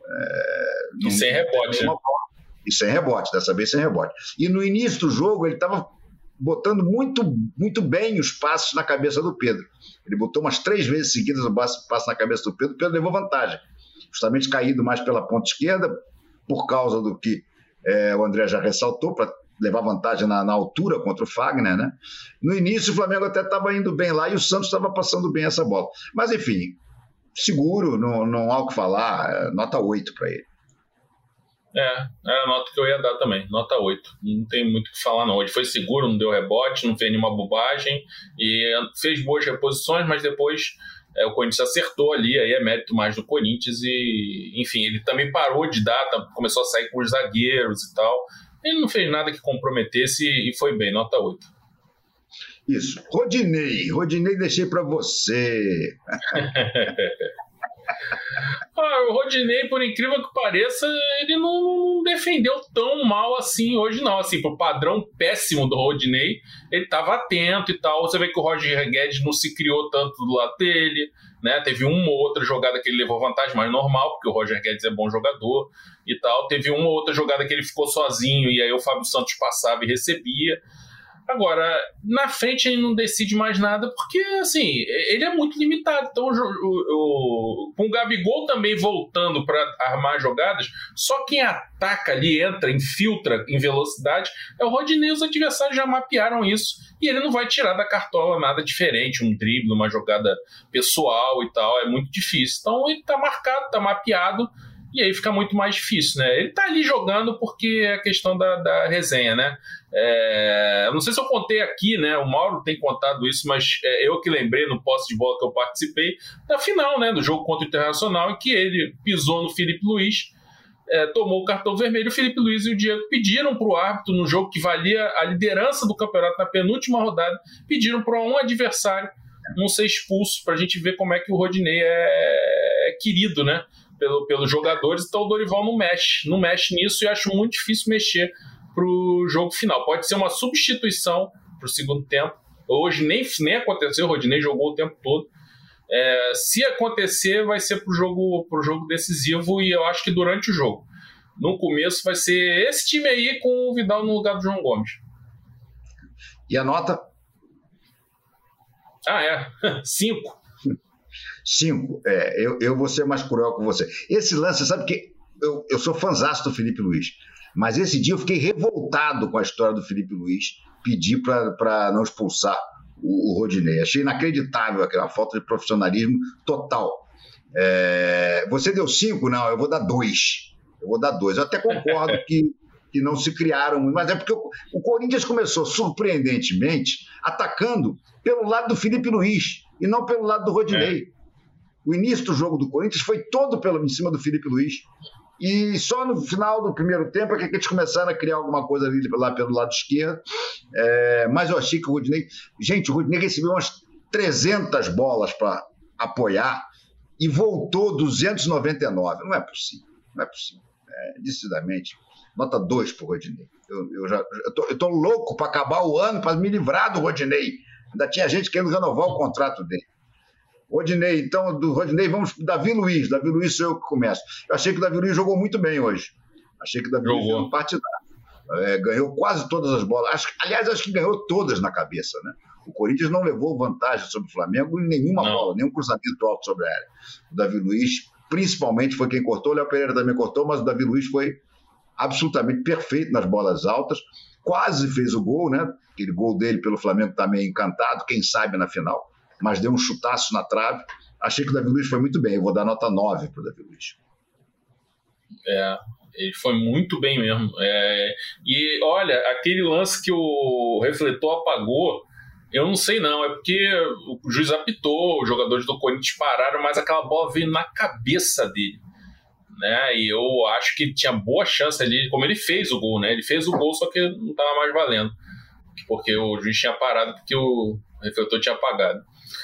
E sem rebote, né?
E sem rebote, dessa vez sem rebote. E no início do jogo ele estava botando muito, muito bem os passes na cabeça do Pedro. Ele botou umas 3 vezes seguidas o passe na cabeça do Pedro. O Pedro levou vantagem. Justamente caído mais pela ponta esquerda, por causa do que o André já ressaltou, para levar vantagem na altura contra o Fagner, né? No início o Flamengo até estava indo bem lá e o Santos estava passando bem essa bola. Mas enfim, seguro, não há o que falar, nota 8 para ele.
A nota que eu ia dar também, nota 8. Não tem muito o que falar, não. Ele foi seguro, não deu rebote, não fez nenhuma bobagem e fez boas reposições, mas depois o Corinthians acertou ali, aí é mérito mais do Corinthians e, enfim, ele também parou de dar, começou a sair com os zagueiros e tal. Ele não fez nada que comprometesse e foi bem, nota 8.
Isso. Rodinei deixei para você.
O Rodinei, por incrível que pareça, ele não defendeu tão mal assim hoje, não. Assim, pro padrão péssimo do Rodinei, ele estava atento e tal. Você vê que o Roger Guedes não se criou tanto do lado dele, né? Teve uma ou outra jogada que ele levou vantagem, mas normal, porque o Roger Guedes é bom jogador e tal. Teve uma ou outra jogada que ele ficou sozinho e aí o Fábio Santos passava e recebia. Agora, na frente ele não decide mais nada, porque, assim, ele é muito limitado. Então, com o Gabigol também voltando para armar jogadas, só quem ataca ali, entra, infiltra em velocidade, é o Rodinei. Os adversários já mapearam isso, e ele não vai tirar da cartola nada diferente, um drible, uma jogada pessoal e tal, é muito difícil. Então, ele tá marcado, tá mapeado, e aí fica muito mais difícil, né? Ele tá ali jogando porque é a questão da resenha, né? Eu não sei se eu contei aqui, né? O Mauro tem contado isso, mas eu que lembrei no posse de bola que eu participei da final, né? Do jogo contra o Internacional, em que ele pisou no Filipe Luís, tomou o cartão vermelho. O Felipe Luiz e o Diego pediram para o árbitro, no jogo que valia a liderança do campeonato na penúltima rodada, pediram para um adversário não ser expulso, para a gente ver como é que o Rodinei é querido, né, pelos jogadores. Então o Dorival não mexe nisso, e acho muito difícil mexer para o jogo final. Pode ser uma substituição para o segundo tempo. Hoje nem aconteceu, o Rodinei jogou o tempo todo. Se acontecer, vai ser pro jogo decisivo, e eu acho que durante o jogo. No começo vai ser esse time aí com o Vidal no lugar do João Gomes.
E a nota?
5.
5. Eu vou ser mais cruel com você. Esse lance, sabe que eu sou fãzaço do Felipe Luiz, mas esse dia eu fiquei revoltado com a história do Felipe Luiz pedir para não expulsar o Rodinei. Achei inacreditável aquela falta de profissionalismo total. Você deu 5? Não, eu vou dar 2. Eu até concordo que não se criaram muito, mas é porque o Corinthians começou surpreendentemente atacando pelo lado do Felipe Luiz e não pelo lado do Rodinei. O início do jogo do Corinthians foi todo em cima do Felipe Luiz. E só no final do primeiro tempo é que eles começaram a criar alguma coisa ali lá pelo lado esquerdo. Mas eu achei que o Rodinei... Gente, o Rodinei recebeu umas 300 bolas para apoiar e voltou 299. Não é possível. Decididamente. Nota 2 para o Rodinei. Eu tô louco para acabar o ano, para me livrar do Rodinei. Ainda tinha gente querendo renovar o contrato dele. Rodinei, então, do Rodinei, vamos para o Davi Luiz. Davi Luiz sou eu que começo. Eu achei que o Davi Luiz jogou muito bem hoje. Achei que o Davi Luiz foi um partidário. Ganhou quase todas as bolas. Acho que ganhou todas na cabeça, né? O Corinthians não levou vantagem sobre o Flamengo em nenhuma bola, nenhum cruzamento alto sobre a área. O Davi Luiz, principalmente, foi quem cortou. O Léo Pereira também cortou, mas o Davi Luiz foi absolutamente perfeito nas bolas altas. Quase fez o gol, né? Aquele gol dele pelo Flamengo tá meio encantado, quem sabe na final. Mas deu um chutaço na trave. Achei que o Davi Luiz foi muito bem. Eu vou dar nota 9 para o Davi Luiz.
Ele foi muito bem mesmo. E olha, aquele lance que o refletor apagou, eu não sei não, é porque o juiz apitou, os jogadores do Corinthians pararam, mas aquela bola veio na cabeça dele, né? E eu acho que tinha boa chance ali, como ele fez o gol, né? Ele fez o gol, só que não estava mais valendo, porque o juiz tinha parado, porque o refletor tinha apagado.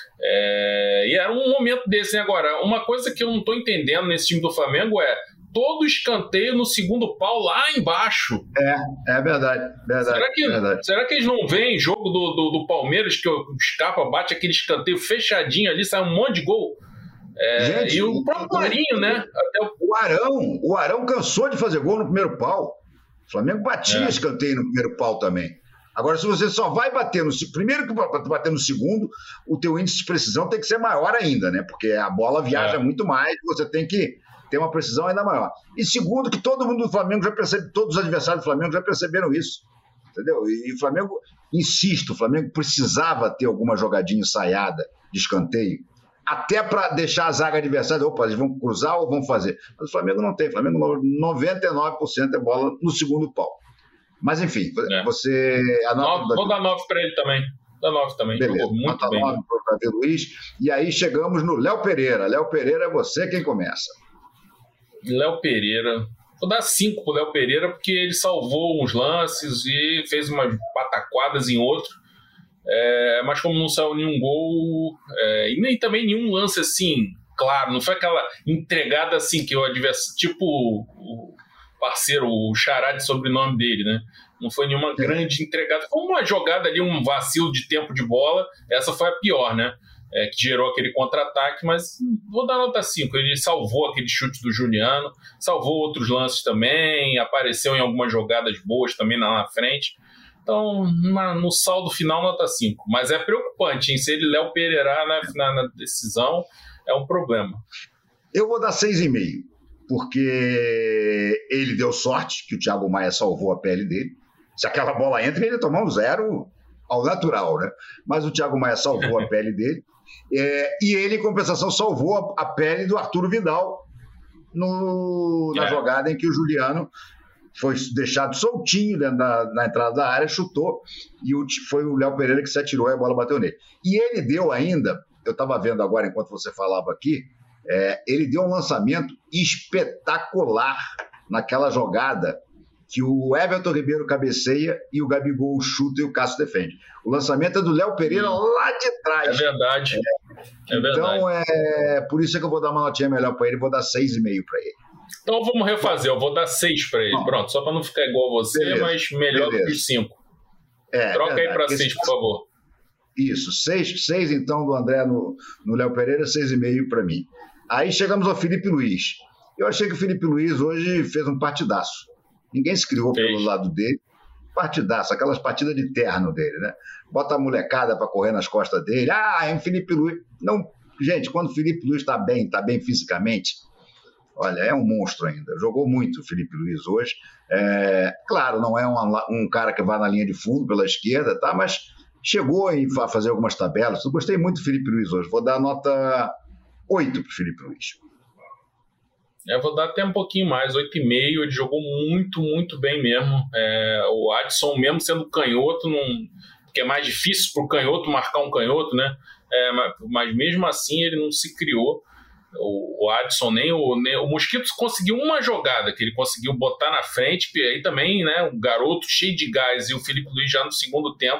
E era um momento desse, né? Agora, uma coisa que eu não estou entendendo nesse time do Flamengo é todo escanteio no segundo pau lá embaixo.
É verdade.
Será que eles não veem jogo do Palmeiras, que o Scarpa bate aquele escanteio fechadinho ali, sai um monte de gol? Gente, e o próprio Marinho, né? Até
o Arão cansou de fazer gol no primeiro pau. O Flamengo batia escanteio no primeiro pau também. Agora, se você só vai bater primeiro que bater no segundo, o teu índice de precisão tem que ser maior ainda, né? Porque a bola viaja muito mais, você tem que ter uma precisão ainda maior. E segundo, que todo mundo do Flamengo já percebe, todos os adversários do Flamengo já perceberam isso, entendeu? E o Flamengo, insisto, o Flamengo precisava ter alguma jogadinha ensaiada de escanteio, até para deixar a zaga adversária, eles vão cruzar ou vão fazer? Mas o Flamengo não tem, o Flamengo 99% é bola no segundo pau. Mas enfim, você...
Vou dar 9 para ele também. Dá 9 também.
Beleza,
jogou muito
nota
bem.
9 para o Davi Luiz. E aí chegamos no Léo Pereira. Léo Pereira é você quem começa.
Léo Pereira. Vou dar 5 pro Léo Pereira, porque ele salvou uns lances e fez umas pataquadas em outro. Mas como não saiu nenhum gol, e nem também nenhum lance assim, claro, não foi aquela entregada assim que o adversário, tipo o parceiro, o Xará de sobrenome dele, né? Não foi nenhuma grande entregada, foi uma jogada ali, um vacilo de tempo de bola, essa foi a pior, né? Que gerou aquele contra-ataque, mas vou dar nota 5, ele salvou aquele chute do Juliano, salvou outros lances também, apareceu em algumas jogadas boas também lá na frente, então no saldo final nota 5, mas é preocupante, hein? Se ele Léo Pereira na decisão, é um problema.
Eu vou dar 6,5, porque ele deu sorte que o Thiago Maia salvou a pele dele. Se aquela bola entra, ele ia tomar um 0 ao natural, né? Mas o Thiago Maia salvou a pele dele. E ele, em compensação, salvou a pele do Arturo Vidal na jogada em que o Juliano foi deixado soltinho na entrada da área, chutou, e foi o Léo Pereira que se atirou e a bola bateu nele. E ele deu ainda, eu estava vendo agora enquanto você falava aqui, ele deu um lançamento espetacular naquela jogada que o Everton Ribeiro cabeceia e o Gabigol chuta e o Cássio defende. O lançamento é do Léo Pereira lá de trás.
É verdade.
Então, por isso é que eu vou dar uma notinha melhor para ele, vou dar 6,5 para ele.
Então vamos refazer, eu vou dar 6 para ele. Pronto, só para não ficar igual a você, beleza, mas melhor do que os 5. Troca aí para 6, por favor.
Isso, 6 então do André no Léo Pereira, 6,5 para mim. Aí chegamos ao Felipe Luiz. Eu achei que o Felipe Luiz hoje fez um partidaço. Ninguém se criou pelo lado dele. Partidaço, aquelas partidas de terno dele, né? Bota a molecada para correr nas costas dele. É um Felipe Luiz. Não, gente, quando o Felipe Luiz está bem fisicamente, olha, é um monstro ainda. Jogou muito o Felipe Luiz hoje. Claro, não é um cara que vai na linha de fundo pela esquerda, tá? Mas chegou a fazer algumas tabelas. Eu gostei muito do Felipe Luiz hoje. Vou dar nota 8 para o Felipe Luiz.
Eu vou dar até um pouquinho mais, 8,5. Ele jogou muito, muito bem mesmo. O Adson, mesmo sendo canhoto, porque é mais difícil para o canhoto marcar um canhoto, né? Mas mesmo assim ele não se criou. O Adson, nem o Mosquito conseguiu uma jogada que ele conseguiu botar na frente, e aí também, né, um garoto cheio de gás, e o Felipe Luiz já no segundo tempo,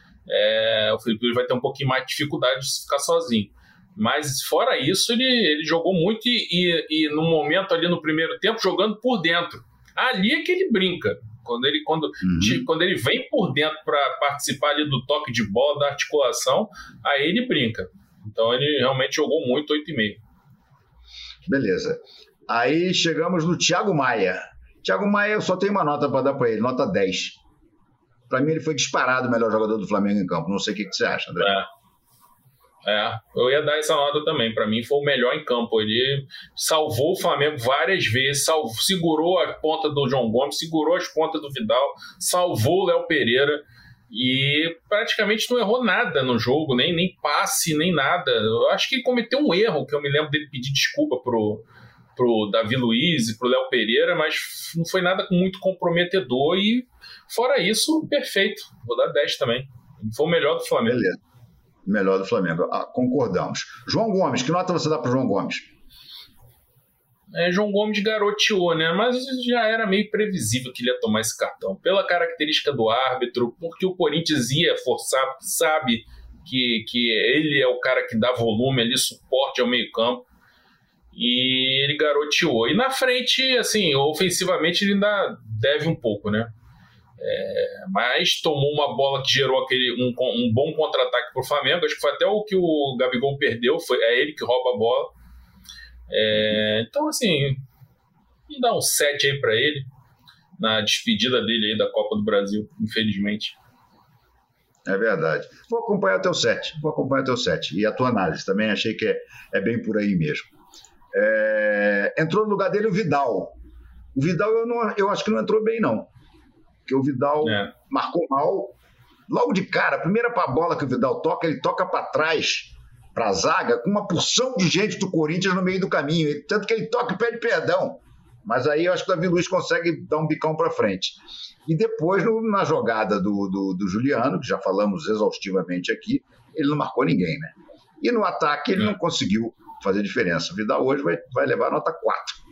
o Felipe Luiz vai ter um pouquinho mais de dificuldade de ficar sozinho. Mas fora isso, ele jogou muito e no momento ali no primeiro tempo, jogando por dentro. Ali é que ele brinca. Quando ele vem por dentro para participar ali do toque de bola, da articulação, aí ele brinca. Então ele realmente jogou muito, 8,5.
Beleza. Aí chegamos no Thiago Maia. Thiago Maia, eu só tenho uma nota para dar para ele, nota 10. Para mim ele foi disparado o melhor jogador do Flamengo em campo. Não sei o que você acha, André.
Eu ia dar essa nota também. Para mim foi o melhor em campo. Ele salvou o Flamengo várias vezes, segurou a ponta do João Gomes, segurou as pontas do Vidal, salvou o Léo Pereira e praticamente não errou nada no jogo, nem passe, nem nada. Eu acho que ele cometeu um erro, que eu me lembro dele pedir desculpa pro Davi Luiz e pro Léo Pereira, mas não foi nada muito comprometedor e fora isso, perfeito. Vou dar 10 também. Foi o melhor do Flamengo.
Beleza. Melhor do Flamengo. Concordamos. João Gomes, que nota você dá para o João Gomes?
João Gomes garoteou, né? Mas já era meio previsível que ele ia tomar esse cartão. Pela característica do árbitro, porque o Corinthians ia forçar, porque sabe que ele é o cara que dá volume ali, suporte ao meio campo. E ele garoteou. E na frente, assim, ofensivamente ele ainda deve um pouco, né? Mas tomou uma bola que gerou um bom contra-ataque para o Flamengo. Acho que foi até o que o Gabigol perdeu, é ele que rouba a bola. Então, assim, vamos dar um 7 aí para ele na despedida dele aí da Copa do Brasil, infelizmente.
É verdade. Vou acompanhar o teu 7. E a tua análise também achei que é bem por aí mesmo. Entrou no lugar dele o Vidal. O Vidal eu acho que não entrou bem, não. Porque o Vidal marcou mal. Logo de cara, a primeira bola que o Vidal toca, ele toca para trás, para a zaga, com uma porção de gente do Corinthians no meio do caminho. Tanto que ele toca e pede perdão. Mas aí eu acho que o Davi Luiz consegue dar um bicão para frente. E depois, na jogada do Juliano, que já falamos exaustivamente aqui, ele não marcou ninguém, né? E no ataque ele não conseguiu fazer diferença. O Vidal hoje vai levar nota 4.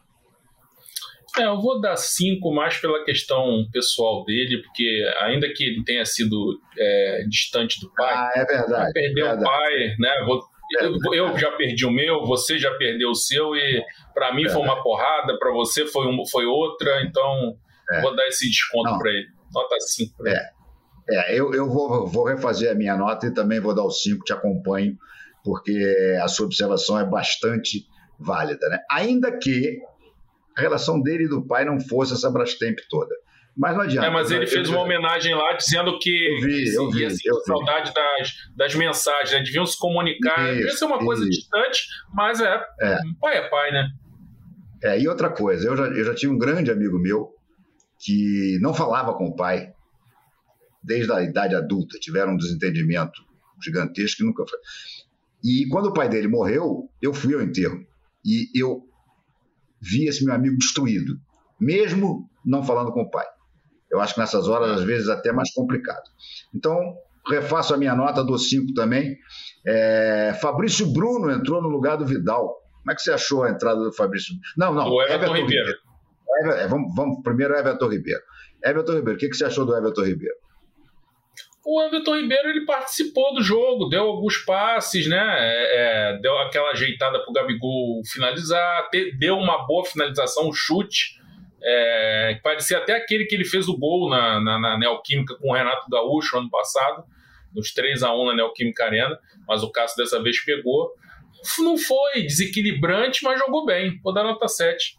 Eu vou dar 5 mais pela questão pessoal dele, porque ainda que ele tenha sido distante do pai,
é verdade,
perdeu o pai, né? Eu já perdi o meu, você já perdeu o seu, e para mim foi uma porrada, para você foi outra, então vou dar esse desconto para ele. Nota 5 para ele.
Eu vou refazer a minha nota e também vou dar o 5, te acompanho, porque a sua observação é bastante válida, né? Ainda que a relação dele e do pai não fosse essa Brastemp toda. Mas não adianta.
Mas ele fez uma homenagem lá dizendo que ia sentir saudade das mensagens, né? Deviam se comunicar. Devia ser uma coisa distante, mas pai é pai, né?
E outra coisa, eu já tinha um grande amigo meu que não falava com o pai desde a idade adulta, tiveram um desentendimento gigantesco que nunca foi. E quando o pai dele morreu, eu fui ao enterro e eu vi esse meu amigo destruído, mesmo não falando com o pai. Eu acho que nessas horas, às vezes, até mais complicado. Então, refaço a minha nota, dou 5 também. Fabrício Bruno entrou no lugar do Vidal. Como é que você achou a entrada do Fabrício? Não,
o Everton Ribeiro.
Vamos primeiro Everton Ribeiro. Everton Ribeiro, o que você achou do Everton Ribeiro?
O Everton Ribeiro, ele participou do jogo, deu alguns passes, né? Deu aquela ajeitada pro Gabigol finalizar, deu uma boa finalização, um chute. Parecia até aquele que ele fez o gol na Neoquímica com o Renato Gaúcho ano passado, nos 3-1 na Neoquímica Arena, mas o Cássio dessa vez pegou. Não foi desequilibrante, mas jogou bem. Vou dar nota 7.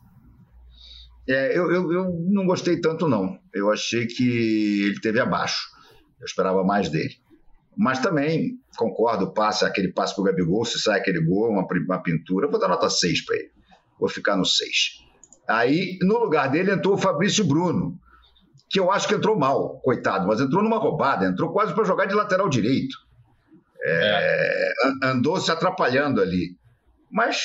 Eu não gostei tanto, não. Eu achei que ele teve abaixo. Eu esperava mais dele. Mas também, concordo, aquele passe pro Gabigol, se sai aquele gol, uma pintura, eu vou dar nota 6 para ele. Vou ficar no 6. Aí, no lugar dele, entrou o Fabrício Bruno, que eu acho que entrou mal, coitado, mas entrou numa roubada, entrou quase para jogar de lateral direito. Andou se atrapalhando ali. Mas,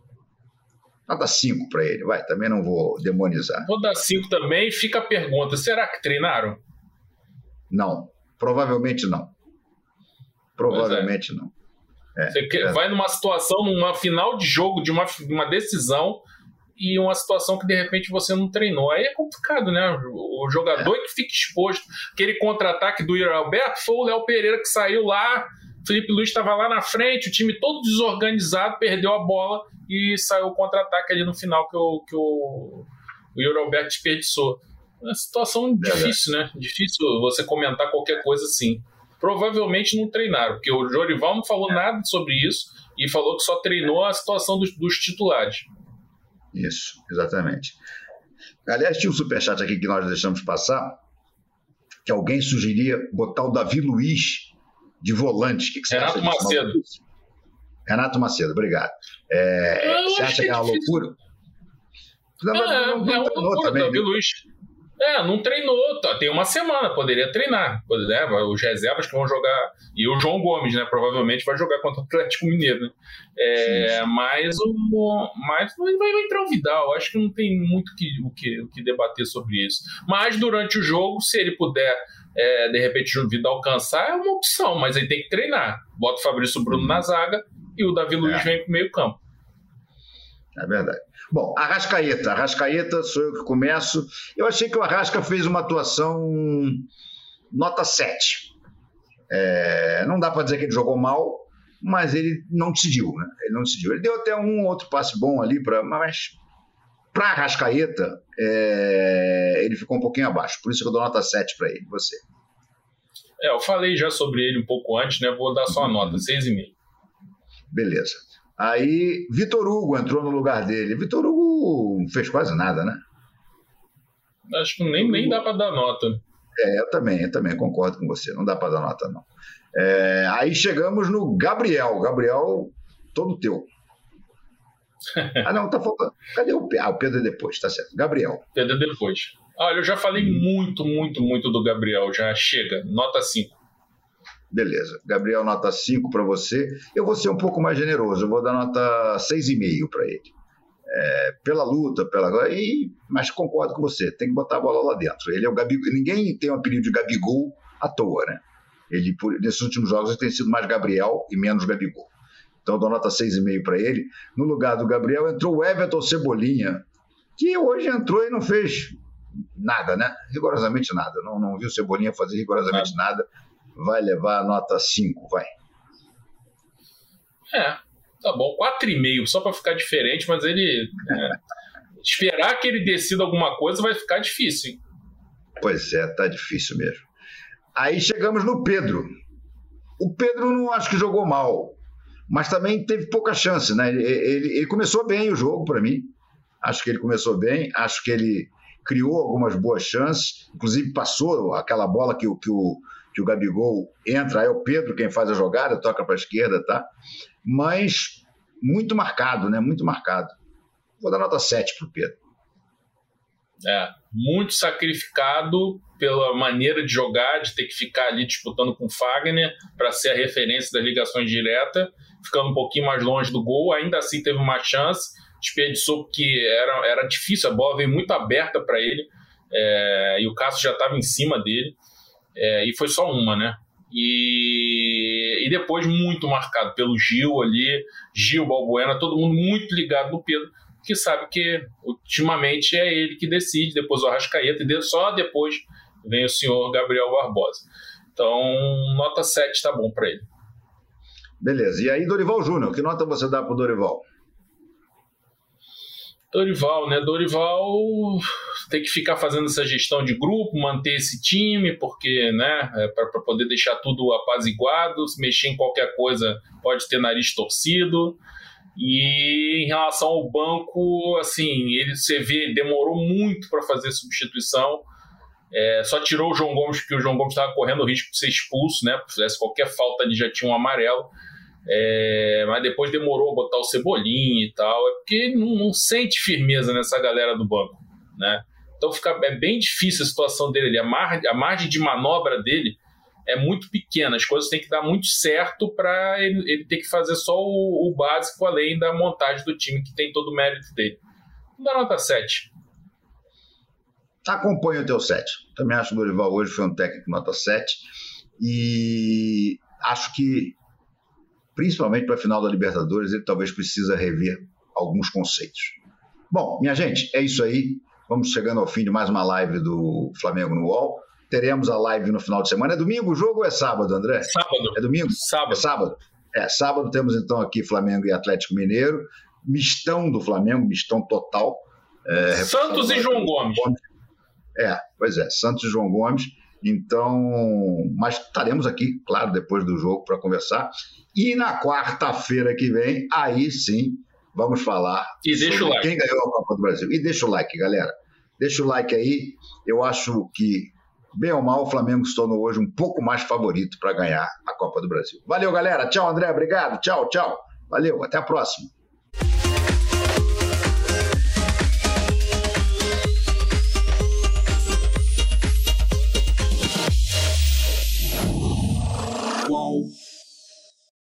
nota 5 para ele, vai, também não vou demonizar.
Vou dar 5 também, fica a pergunta, será que treinaram?
Não, provavelmente não. Provavelmente não.
Você vai numa situação, numa final de jogo, de uma decisão, e uma situação que de repente você não treinou. Aí é complicado, né? O jogador que fica exposto. Aquele contra-ataque do Yuri Alberto foi o Léo Pereira que saiu lá, o Felipe Luiz estava lá na frente, o time todo desorganizado, perdeu a bola e saiu o contra-ataque ali no final que o Yuri Alberto desperdiçou. É uma situação difícil, né? Difícil você comentar qualquer coisa assim. Provavelmente não treinaram, porque o Jorival não falou nada sobre isso e falou que só treinou a situação dos titulares.
Isso, exatamente. Aliás, tinha um superchat aqui que nós deixamos passar, que alguém sugeria botar o Davi Luiz de volante. Que você
Renato
acha
Macedo.
Renato Macedo, obrigado. Você acha que é uma loucura?
Não treinou também. Davi Luiz. Não treinou, tem uma semana, poderia treinar. Os reservas que vão jogar, e o João Gomes, né, provavelmente vai jogar contra o Atlético Mineiro, né? Mas vai entrar o Vidal, acho que não tem muito o que debater sobre isso. Mas durante o jogo, se ele puder, de repente o Vidal alcançar, é uma opção, mas ele tem que treinar. Bota o Fabrício Bruno na zaga e o Davi Luiz vem pro meio campo.
É verdade. Bom, Arrascaeta, sou eu que começo. Eu achei que o Arrasca fez uma atuação nota 7. Não dá para dizer que ele jogou mal, mas ele não decidiu, né? Ele deu até um outro passe bom ali, mas para Arrascaeta, ele ficou um pouquinho abaixo. Por isso que eu dou nota 7 para ele. Você?
Eu falei já sobre ele um pouco antes, né? Vou dar só a nota, 6,5.
Beleza. Aí, Vitor Hugo entrou no lugar dele. Vitor Hugo não fez quase nada, né?
Acho que nem dá para dar nota.
Eu também concordo com você. Não dá para dar nota, não. Aí chegamos no Gabriel. Gabriel, todo teu. Não, tá faltando. Cadê o Pedro? O Pedro é depois, tá certo. Gabriel.
Pedro é depois. Olha, eu já falei muito do Gabriel. Já chega. Nota 5.
Beleza. Gabriel, nota 5 para você. Eu vou ser um pouco mais generoso. Eu vou dar nota 6,5 para ele. Pela luta, mas concordo com você. Tem que botar a bola lá dentro. Ele é o Gabigol. Ninguém tem um apelido de Gabigol à toa, né? Nesses últimos jogos ele tem sido mais Gabriel e menos Gabigol. Então eu dou nota 6,5 para ele. No lugar do Gabriel entrou o Everton Cebolinha, que hoje entrou e não fez nada, né? Rigorosamente nada. Não viu o Cebolinha fazer rigorosamente nada. Vai levar a nota 5, vai.
Tá bom, 4,5, só para ficar diferente, mas ele... esperar que ele decida alguma coisa vai ficar difícil, hein?
Pois tá difícil mesmo. Aí chegamos no Pedro. O Pedro não acho que jogou mal, mas também teve pouca chance, né? Ele começou bem o jogo, para mim. Acho que ele começou bem, acho que ele criou algumas boas chances, inclusive passou aquela bola que o Gabigol entra, aí é o Pedro quem faz a jogada, toca para a esquerda, tá? Mas muito marcado, né? Muito marcado. Vou dar nota 7 pro Pedro.
Muito sacrificado pela maneira de jogar, de ter que ficar ali disputando com o Fagner para ser a referência das ligações diretas, ficando um pouquinho mais longe do gol, ainda assim teve uma chance, desperdiçou porque era difícil, a bola veio muito aberta para ele, e o Cássio já estava em cima dele, e foi só uma, né? E depois muito marcado pelo Gil ali, Gil, Balbuena, todo mundo muito ligado no Pedro, porque sabe que ultimamente é ele que decide, depois o Arrascaeta, e só depois vem o senhor Gabriel Barbosa. Então, nota 7 tá bom para ele.
Beleza. E aí, Dorival Júnior, que nota você dá pro Dorival?
Dorival, né? Dorival tem que ficar fazendo essa gestão de grupo, manter esse time, porque, né, para poder deixar tudo apaziguado, se mexer em qualquer coisa pode ter nariz torcido. E em relação ao banco, assim, você vê, demorou muito para fazer substituição. Só tirou o João Gomes, porque o João Gomes estava correndo o risco de ser expulso, né? Se fizesse qualquer falta ali já tinha um amarelo. Mas depois demorou a botar o Cebolinha e tal. É porque não sente firmeza nessa galera do banco, né? Então é bem difícil a situação dele ali. A margem de manobra dele é muito pequena. As coisas têm que dar muito certo para ele ter que fazer só o básico, além da montagem do time, que tem todo o mérito dele. Vou dar nota 7.
Acompanho o teu 7. Também acho que o Dorival hoje foi um técnico nota 7. E acho que, principalmente para a final da Libertadores, ele talvez precisa rever alguns conceitos. Bom, minha gente, é isso aí. Vamos chegando ao fim de mais uma live do Flamengo no UOL. Teremos a live no final de semana. É domingo o jogo ou é sábado, André?
Sábado.
É domingo?
Sábado.
É sábado. Sábado temos então aqui Flamengo e Atlético Mineiro. Mistão do Flamengo, mistão total.
Santos e João Gomes.
Pois é, Santos e João Gomes. Então, mas estaremos aqui, claro, depois do jogo para conversar. E na quarta-feira que vem, aí sim, vamos falar sobre quem ganhou a Copa do Brasil. E deixa o like, galera. Deixa o like aí. Eu acho que, bem ou mal, o Flamengo se tornou hoje um pouco mais favorito para ganhar a Copa do Brasil. Valeu, galera. Tchau, André. Obrigado. Tchau, tchau. Valeu. Até a próxima.